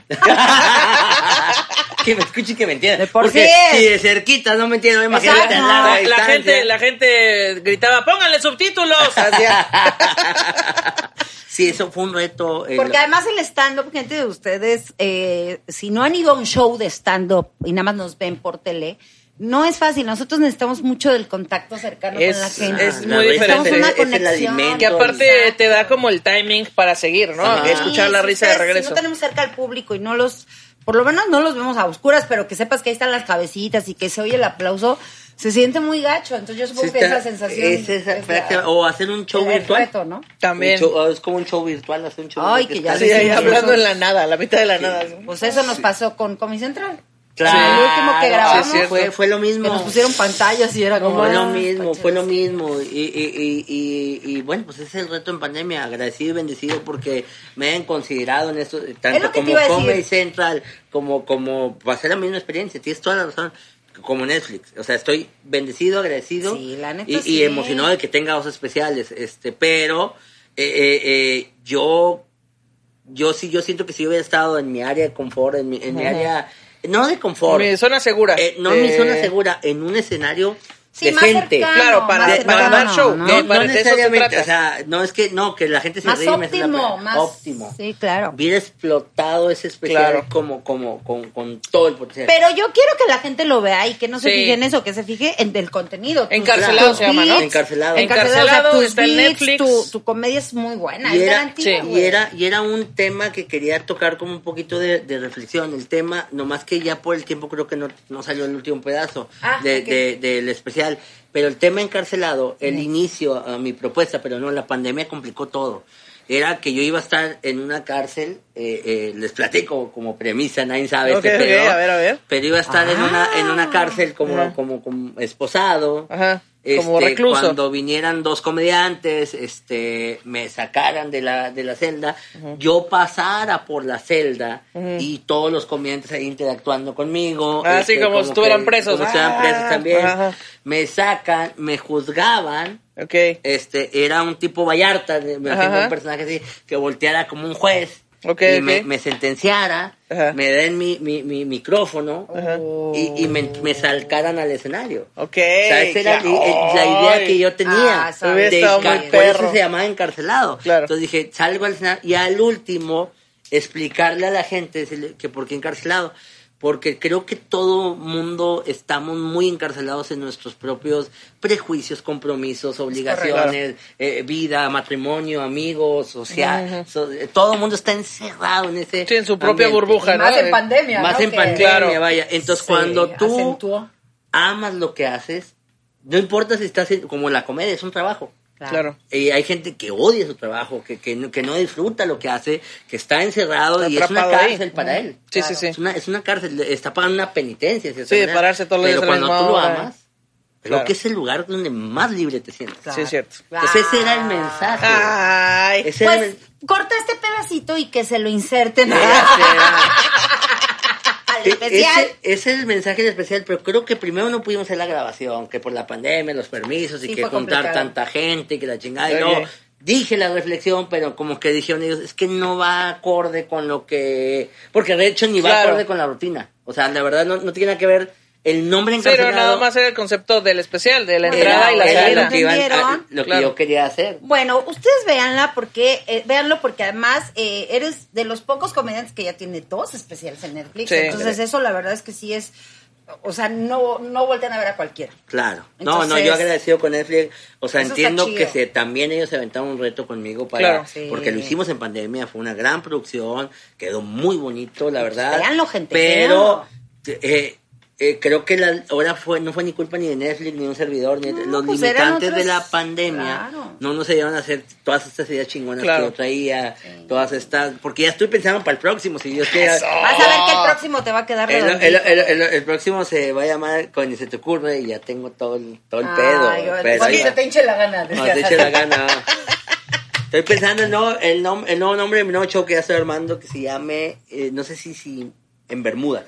Que me escuchen y que me entiendan. De por porque sí es. si de cerquita no me entienden, no Exacto. imagínate a larga La, la distancia. gente, la gente gritaba, pónganle subtítulos. Hacía- Sí, eso fue un reto. eh, Porque además el stand-up, gente de ustedes, eh, si no han ido a un show de stand-up y nada más nos ven por tele, no es fácil. Nosotros necesitamos mucho del contacto cercano Es- con la gente. es la muy risa, diferente. ese- Una ese es el conexión. alimento. que aparte Exacto. te da como el timing para seguir, ¿no? Ajá. Escuchar la Sí, risa si de ustedes- regreso. Si no tenemos cerca al público y no los, por lo menos no los vemos a oscuras, pero que sepas que ahí están las cabecitas y que se oye el aplauso, se siente muy gacho. Entonces yo supongo Sí, que está- esa sensación es esa es la- práctica- o hacer un show es el virtual. reto, ¿no? También. Un show- es como un show virtual, hacer un show Ay, virtual que ya está- Sí, ahí Sí, hablando eso- en la nada, a la mitad de la nada. Pues eso nos pasó con Comedy Central. Claro, El último que grabamos, sí, es fue, fue lo mismo. que nos pusieron pantallas y era como... Fue lo ah, mismo, panchas. fue lo mismo. Y, y, y, y, y bueno, pues ese es el reto en pandemia. Agradecido y bendecido porque me han considerado en esto, Es tanto lo que te como iba a decir. Comedy Central, como, como va a ser la misma experiencia. Tienes toda la razón. Como Netflix. O sea, estoy bendecido, agradecido. Sí, la neta y, sí. y emocionado de que tenga dos especiales. Este, pero eh, eh, eh, yo, yo sí, yo siento que si hubiera estado en mi área de confort, en mi, en mi área, no de confort. Mi zona segura. Eh, no en mi Eh, zona segura, en un escenario Sí, más decente. cercano, Claro, para- más para cercano, dar show, ¿no? No, Eh, para- no de eso se necesariamente, trata. o sea, no es que, no, que la gente se Más ríe y me hace la óptimo, pena. más... óptimo. Sí, claro. Hubiera explotado ese especial Claro. como, como, con, con todo el potencial. Pero yo quiero que la gente lo vea y que no se Sí. fije en eso, que se fije en el contenido. Tus- Encarcelado tus se llama, ¿no? beats, Encarcelado. Encarcelado, Encarcelado, o sea, tus está en beats, Netflix. Tu, tu comedia es muy buena, Y es era, garantía, sí, y güey. era y era un tema que quería tocar como un poquito de, de reflexión. El tema, nomás que ya por el tiempo creo que no, no salió el último pedazo Ah, de, ok. de- del especial. Pero el tema encarcelado, el inicio a mi propuesta, pero no, la pandemia complicó todo. Era que yo iba a estar en una cárcel, eh, eh, les platico como premisa, nadie sabe Ok, este ok, pedo, a ver, a ver. pero iba a estar en una en una Ah. cárcel como, Ajá. como, como esposado. Ajá, como Este, recluso. Cuando vinieran dos comediantes, este, me sacaran de la, de la celda, yo pasara por la celda y todos los comediantes ahí interactuando conmigo. Ah, sí, como si estuvieran que- presos. Como si estuvieran Ah, presos también. ajá. Me sacan, me juzgaban. Ok. Este, era un tipo Vallarta, me imagino Ajá. un personaje así, que volteara como un juez. Ok, y ok. Me, me sentenciara, Ajá. me den mi, mi, mi micrófono Ajá. y, y me, me salcaran al escenario. Ok. O sea, esa era ya. li- eh, la idea Ay. que yo tenía. Ah, sabes. de Hubiera estado encar- muy por eso perro. se llamaba encarcelado. Claro. Entonces dije, salgo al escenario y al último explicarle a la gente decirle que por qué encarcelado. Porque creo que todo mundo estamos muy encarcelados en nuestros propios prejuicios, compromisos, obligaciones, eh, vida, matrimonio, amigos, social. so- eh, todo el mundo está encerrado en ese Sí, en su propia ambiente. burbuja, Y ¿no? más en Eh, pandemia, Más ¿no? en Que- pandemia, Claro. vaya. Entonces Sí, cuando tú acentuó. amas lo que haces, no importa si estás en- como la comedia, es un trabajo. Claro. Y hay gente que odia su trabajo, que, que, no, que no disfruta lo que hace, que está encerrado Está y es una atrapado ahí. cárcel para él. Sí, sí, sí. Es una, es una cárcel, está pagando una penitencia. de cierta Sí, de manera. pararse todos los Pero días a la cuando misma tú lo hora. amas, Claro. creo que es el lugar donde más libre te sientes. Claro. Sí, es cierto. Entonces ese era el mensaje. Ay. Ese era el Pues men- corta este pedacito y que se lo inserten Ese al E- especial. Ese, ese es el mensaje del especial, pero creo que primero no pudimos hacer la grabación, que por la pandemia, los permisos y Sí, que fue juntar complicado. tanta gente y que la chingada. Y Ok. luego dije la reflexión, pero como que dijeron ellos, es que no va acorde con lo que... Porque de hecho ni va Claro. acorde con la rutina. O sea, la verdad no, no tiene nada que ver el nombre Pero encarcelado. nada más era el concepto del especial, de la Era- entrada y la era salida. lo que, iban a- ¿Entendieron? lo que Claro. yo quería hacer. Bueno, ustedes véanla porque, eh, véanlo porque además eh, eres de los pocos comediantes que ya tiene dos especiales en Netflix. Sí. Entonces eso la verdad es que sí es, o sea, no, no voltean a ver a cualquiera. Claro. No, no, Entonces- yo agradecido con Netflix. O sea, Eso está entiendo chido. que se, también ellos se aventaron un reto conmigo para... Claro. Sí. Porque lo hicimos en pandemia, fue una gran producción, quedó muy bonito, la verdad. véanlo, gente, Pero eh, eh, creo que la, ahora fue no fue ni culpa ni de Netflix, ni de un servidor, ni de, No, los pues eran limitantes de otras- la pandemia. claro. No nos ayudaron a hacer todas estas ideas chingonas Claro. que yo traía, todas estas... Porque ya estoy pensando para el próximo, si Dios quiere. Vas a ver que el próximo te va a quedar El, redondito. el, el, el- el próximo se va a llamar Cuando se te ocurre y ya tengo todo el, todo el pedo. Ay, pero cuando ahí se va. te hinche la gana. No, te eche la gana. Estoy pensando en no, el, nom- el nuevo nombre de mi nuevo show que ya estoy armando que se llame, eh, no sé si, si en Bermuda.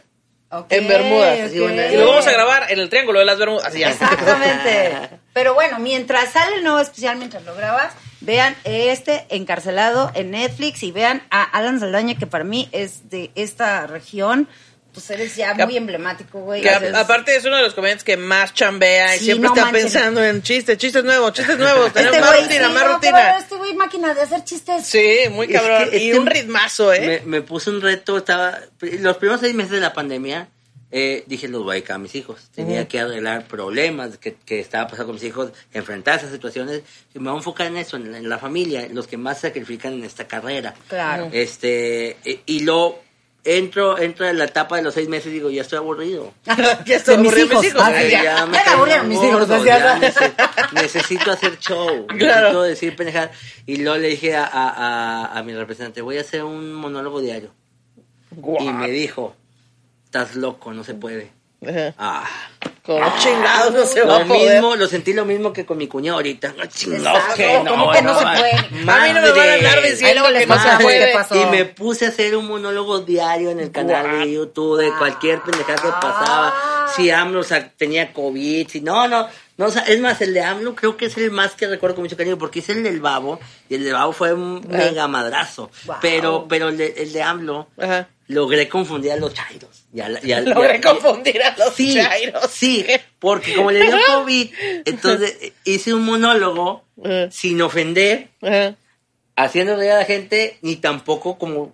Okay, en Bermudas. okay. Y lo vamos a grabar en el Triángulo de las Bermudas. Así ya. Exactamente. Pero bueno, mientras sale el nuevo especial, mientras lo grabas, vean este Encarcelado en Netflix y vean a Alan Saldaña, que para mí es de esta región. Pues eres ya muy emblemático, güey. Que a, Eres... aparte es uno de los comediantes que más chambea y Sí, siempre no está manches. pensando en chistes, chistes nuevos, chistes nuevos. Tenemos Este más güey, rutina, sí, más no, rutina. pero este güey máquina de hacer chistes. Sí, muy Es cabrón. que- es y que un ritmazo, ¿eh? Me, me puse un reto, estaba... Los primeros seis meses de la pandemia, eh, dije, los voy a dedicar a mis hijos. Tenía Ujú. que arreglar problemas que, que estaba pasando con mis hijos, enfrentar esas situaciones. Y me voy a enfocar en eso, en la, en la familia, en los que más sacrifican en esta carrera. Claro. Este, y, y lo... Entro, entro en la etapa de los seis meses y digo, ya estoy aburrido. Ya estoy De mis aburrido de mis hijos. hijos. Ah, Ay, sí, ya. ya. me me caen aburrieron mis hijos, gordos, decía, ya ¿no? nece- necesito hacer show, Claro. necesito decir pendejadas. Y luego le dije a, a, a, a mi representante, voy a hacer un monólogo diario. Guau. Y me dijo, estás loco, no se puede. Ajá. Ah, Como chingados no se va a lo poder. mismo, lo sentí lo mismo que con mi cuñado ahorita. No, chingado, Exacto, que no, como que no se puede. A mí no me van a andar madre. diciendo Ahí luego que les no pasa se a ver puede. qué pasó. Y me puse a hacer un monólogo diario en el canal Guau. de YouTube de cualquier pendejada que pasaba. Si AMLO o sea, tenía COVID, si no, no, no, o sea, es más, el de AMLO creo que es el más que recuerdo con mucho cariño, porque hice el del Babo, y el del Babo fue un Ajá. mega madrazo. Wow. Pero, pero el de, el de AMLO, Ajá. logré confundir a los chairos. Y a la- y a- y a- Logré y- confundir a los Sí, chairos. sí, porque como le dio COVID, entonces eh, hice un monólogo Ajá. sin ofender, Ajá. haciendo reír a la gente, ni tampoco como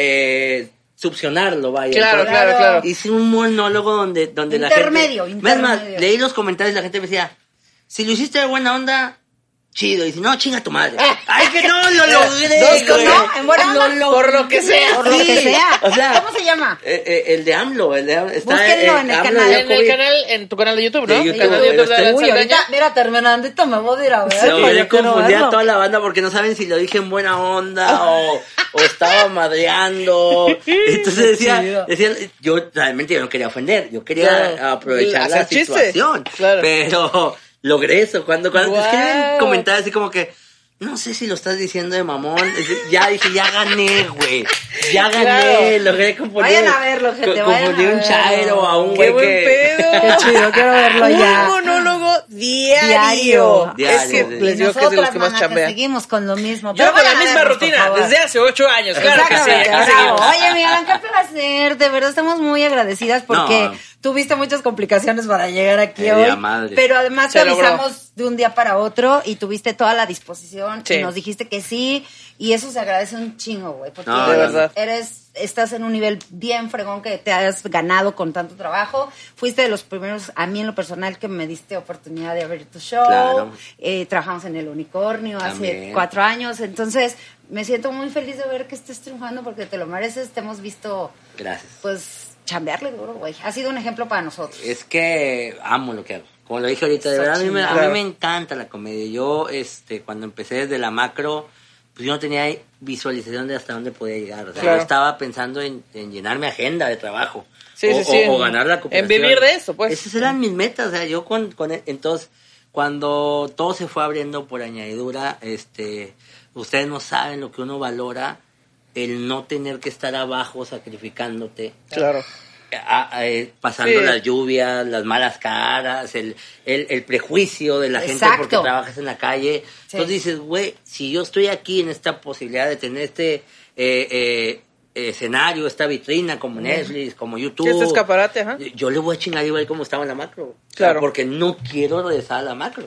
eh, succionarlo, vaya. Claro, Entonces, claro, claro. hice un monólogo donde, donde la Intermedio, gente... Es más, intermedio. leí los comentarios y la gente me decía, si lo hiciste de buena onda, chido. Y si no, chinga tu madre. ¡Ay, que no, lo logré! Dos con güey! No, en buena onda. Lo- por lo que sea. Por lo que Sí, sea. o sea, ¿Cómo se llama? Eh, eh, el de AMLO, el de AMLO. Está, Búsquenlo en el AMLO canal. dio En el COVID. canal, en tu canal de YouTube, ¿no? De YouTube, Canal de pero YouTube de está- Alan Uy, ahorita, Saldaña. mira, terminandito me voy a ir a ver. Se porque logré yo quiero confundir a verlo. toda la banda porque no saben si lo dije en buena onda o, o estaba madreando. Entonces decía, chido. decía, yo realmente yo no quería ofender, yo quería Claro. aprovechar Hacer la chiste. situación. Claro. Pero logré eso. Cuando, cuando te escriben Guau. comentarios así como que, no sé si lo estás diciendo de mamón. Es- Ya dije, ya gané, güey. Ya gané. Claro. Logré confundir. Vayan a verlo, gente, co- vayan Confundir a un verlo. chairo a un ¡Qué güey buen que... pedo! Qué chido, quiero verlo Un ya. monólogo diario. Diario. Diario, Es que sí. les Y digo que es de los que más mana, chambean. seguimos con lo mismo. Yo Pero con la vayan a misma vernos, por rutina, favor. desde hace ocho años. Claro que sí, Exactamente, aquí bravo. seguimos. Oye, Miguel, qué placer. De verdad estamos muy agradecidas porque No. tuviste muchas complicaciones para llegar aquí Eh, hoy. la madre. Pero además Se te logró. avisamos de un día para otro y tuviste toda la disposición Sí. y nos dijiste que sí. Y eso se agradece un chingo, güey. Porque No, de verdad. eres, estás en un nivel bien fregón que te has ganado con tanto trabajo. Fuiste de los primeros, a mí en lo personal, que me diste oportunidad de abrir tu show. Claro. Eh, trabajamos en El Unicornio hace También. cuatro años. Entonces, me siento muy feliz de ver que estés triunfando porque te lo mereces. Te hemos visto, Gracias. pues, chambearle duro, güey. Ha sido un ejemplo para nosotros. Es que amo lo que hago. Como lo dije ahorita, de Está verdad, a mí, me, a mí chingón. me encanta la comedia. Yo, este, cuando empecé desde la macro, pues yo no tenía visualización de hasta dónde podía llegar. O sea, Claro. yo estaba pensando en, en llenar mi agenda de trabajo. Sí, o, sí, sí. o- o ganar la En cooperación. vivir de eso, pues. Esas eran mis metas. O sea, yo con, con entonces, cuando todo se fue abriendo por añadidura, este, ustedes no saben lo que uno valora, el no tener que estar abajo sacrificándote. Claro. A- a- eh, pasando Sí. las lluvias, las malas caras, el, el, el prejuicio de la gente Exacto. porque trabajas en la calle. Sí. Entonces dices, güey, si yo estoy aquí en esta posibilidad de tener este eh, eh, escenario, esta vitrina como Netflix, como YouTube, Este escaparate, ajá. yo le voy a chingar igual como estaba en la macro. O sea, Claro. porque no quiero regresar a la macro.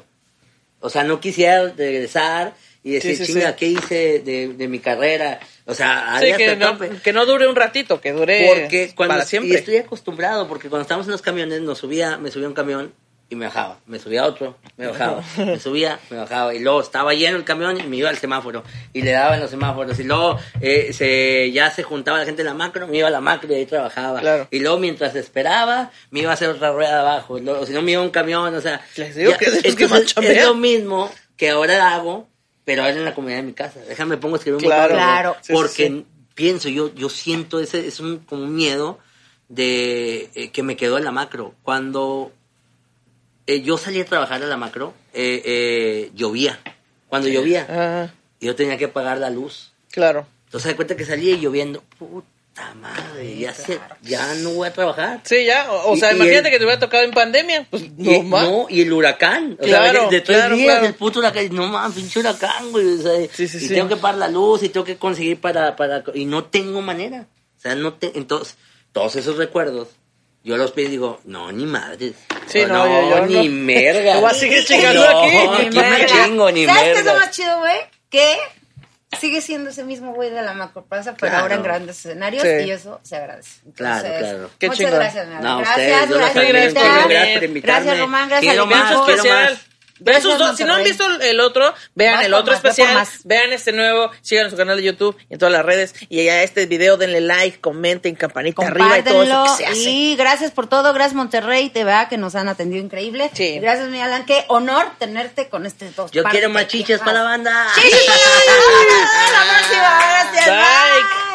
O sea, no quisiera regresar y decir, Sí, sí, chinga, sí. ¿qué hice de, de mi carrera? O sea, Sí, haría que hasta no, tope. que no dure un ratito, que dure Porque cuando para y siempre. estoy acostumbrado, porque cuando estábamos en los camiones, nos subía, me subía un camión y me bajaba, me subía otro, me bajaba, me subía, me bajaba, y luego estaba lleno el camión y me iba al semáforo, y le daba en los semáforos, y luego eh, se, ya se juntaba la gente en la macro, me iba a la macro y ahí trabajaba, Claro. y luego mientras esperaba, me iba a hacer otra rueda abajo, y luego, si no me iba un camión, o sea, Les digo ya- que es de los que entonces, más chambean. es lo mismo que ahora hago, pero ahora en la comunidad de mi casa, déjame pongo a escribir un Claro. monólogo, Claro. Sí, sí, porque sí. pienso, yo, yo siento ese, es un, como un miedo de eh, que me quedó en la macro. Cuando eh, yo salí a trabajar a la macro, eh, eh, llovía. Cuando llovía, Ajá, yo tenía que pagar la luz. claro. Entonces, de cuenta que salía y lloviendo. Puta puta madre, ya, se, ya no voy a trabajar. Sí, ya. O, o Y- sea, y imagínate el- que te hubiera tocado en pandemia. Pues no, Y, ma. no, y el huracán. O Claro, sea, de tres claro, días claro. el puto huracán. No mames, pinche huracán, güey. O sea, Sí, sí, y sí. tengo que pagar la luz y tengo que conseguir para, para. Y no tengo manera. O sea, no te. Entonces, todos esos recuerdos, yo los pido y digo, no, ni madre. Sí, no, no, yo- yo ni no. merga. Te voy a seguir Y- y- chingando no, aquí. aquí me merga. chingo, ni ¿Sabes qué es lo merga. más chido, güey? Que sigue siendo ese mismo güey de la macroplaza, pero Claro. ahora en grandes escenarios Sí. y eso se agradece. Claro, Entonces, claro. Qué muchas chingón. gracias, mi amor. No, gracias, ustedes, yo los gracias, admiro un Anita. chingo. Gracias por invitarme. Gracias, Román, gracias, Quiero Alberto. más, Beso quiero especial. más. Vean Gracias, esos dos. Si no han visto Monterrey. el otro, vean Vas el por otro más, ve por especial. más. Vean este nuevo. Sigan su canal de YouTube y en todas las redes. Y a este video denle like, comenten, campanita arriba y todo eso que se Compártenlo. hace. Y gracias por todo. Gracias, Monterrey T V A, que nos han atendido increíble. Sí. Y gracias, mi Alan. Qué honor tenerte con este dos. Yo partes quiero más chichas para la banda. ¡Chichas para la banda! Hasta la próxima. Gracias. Bye.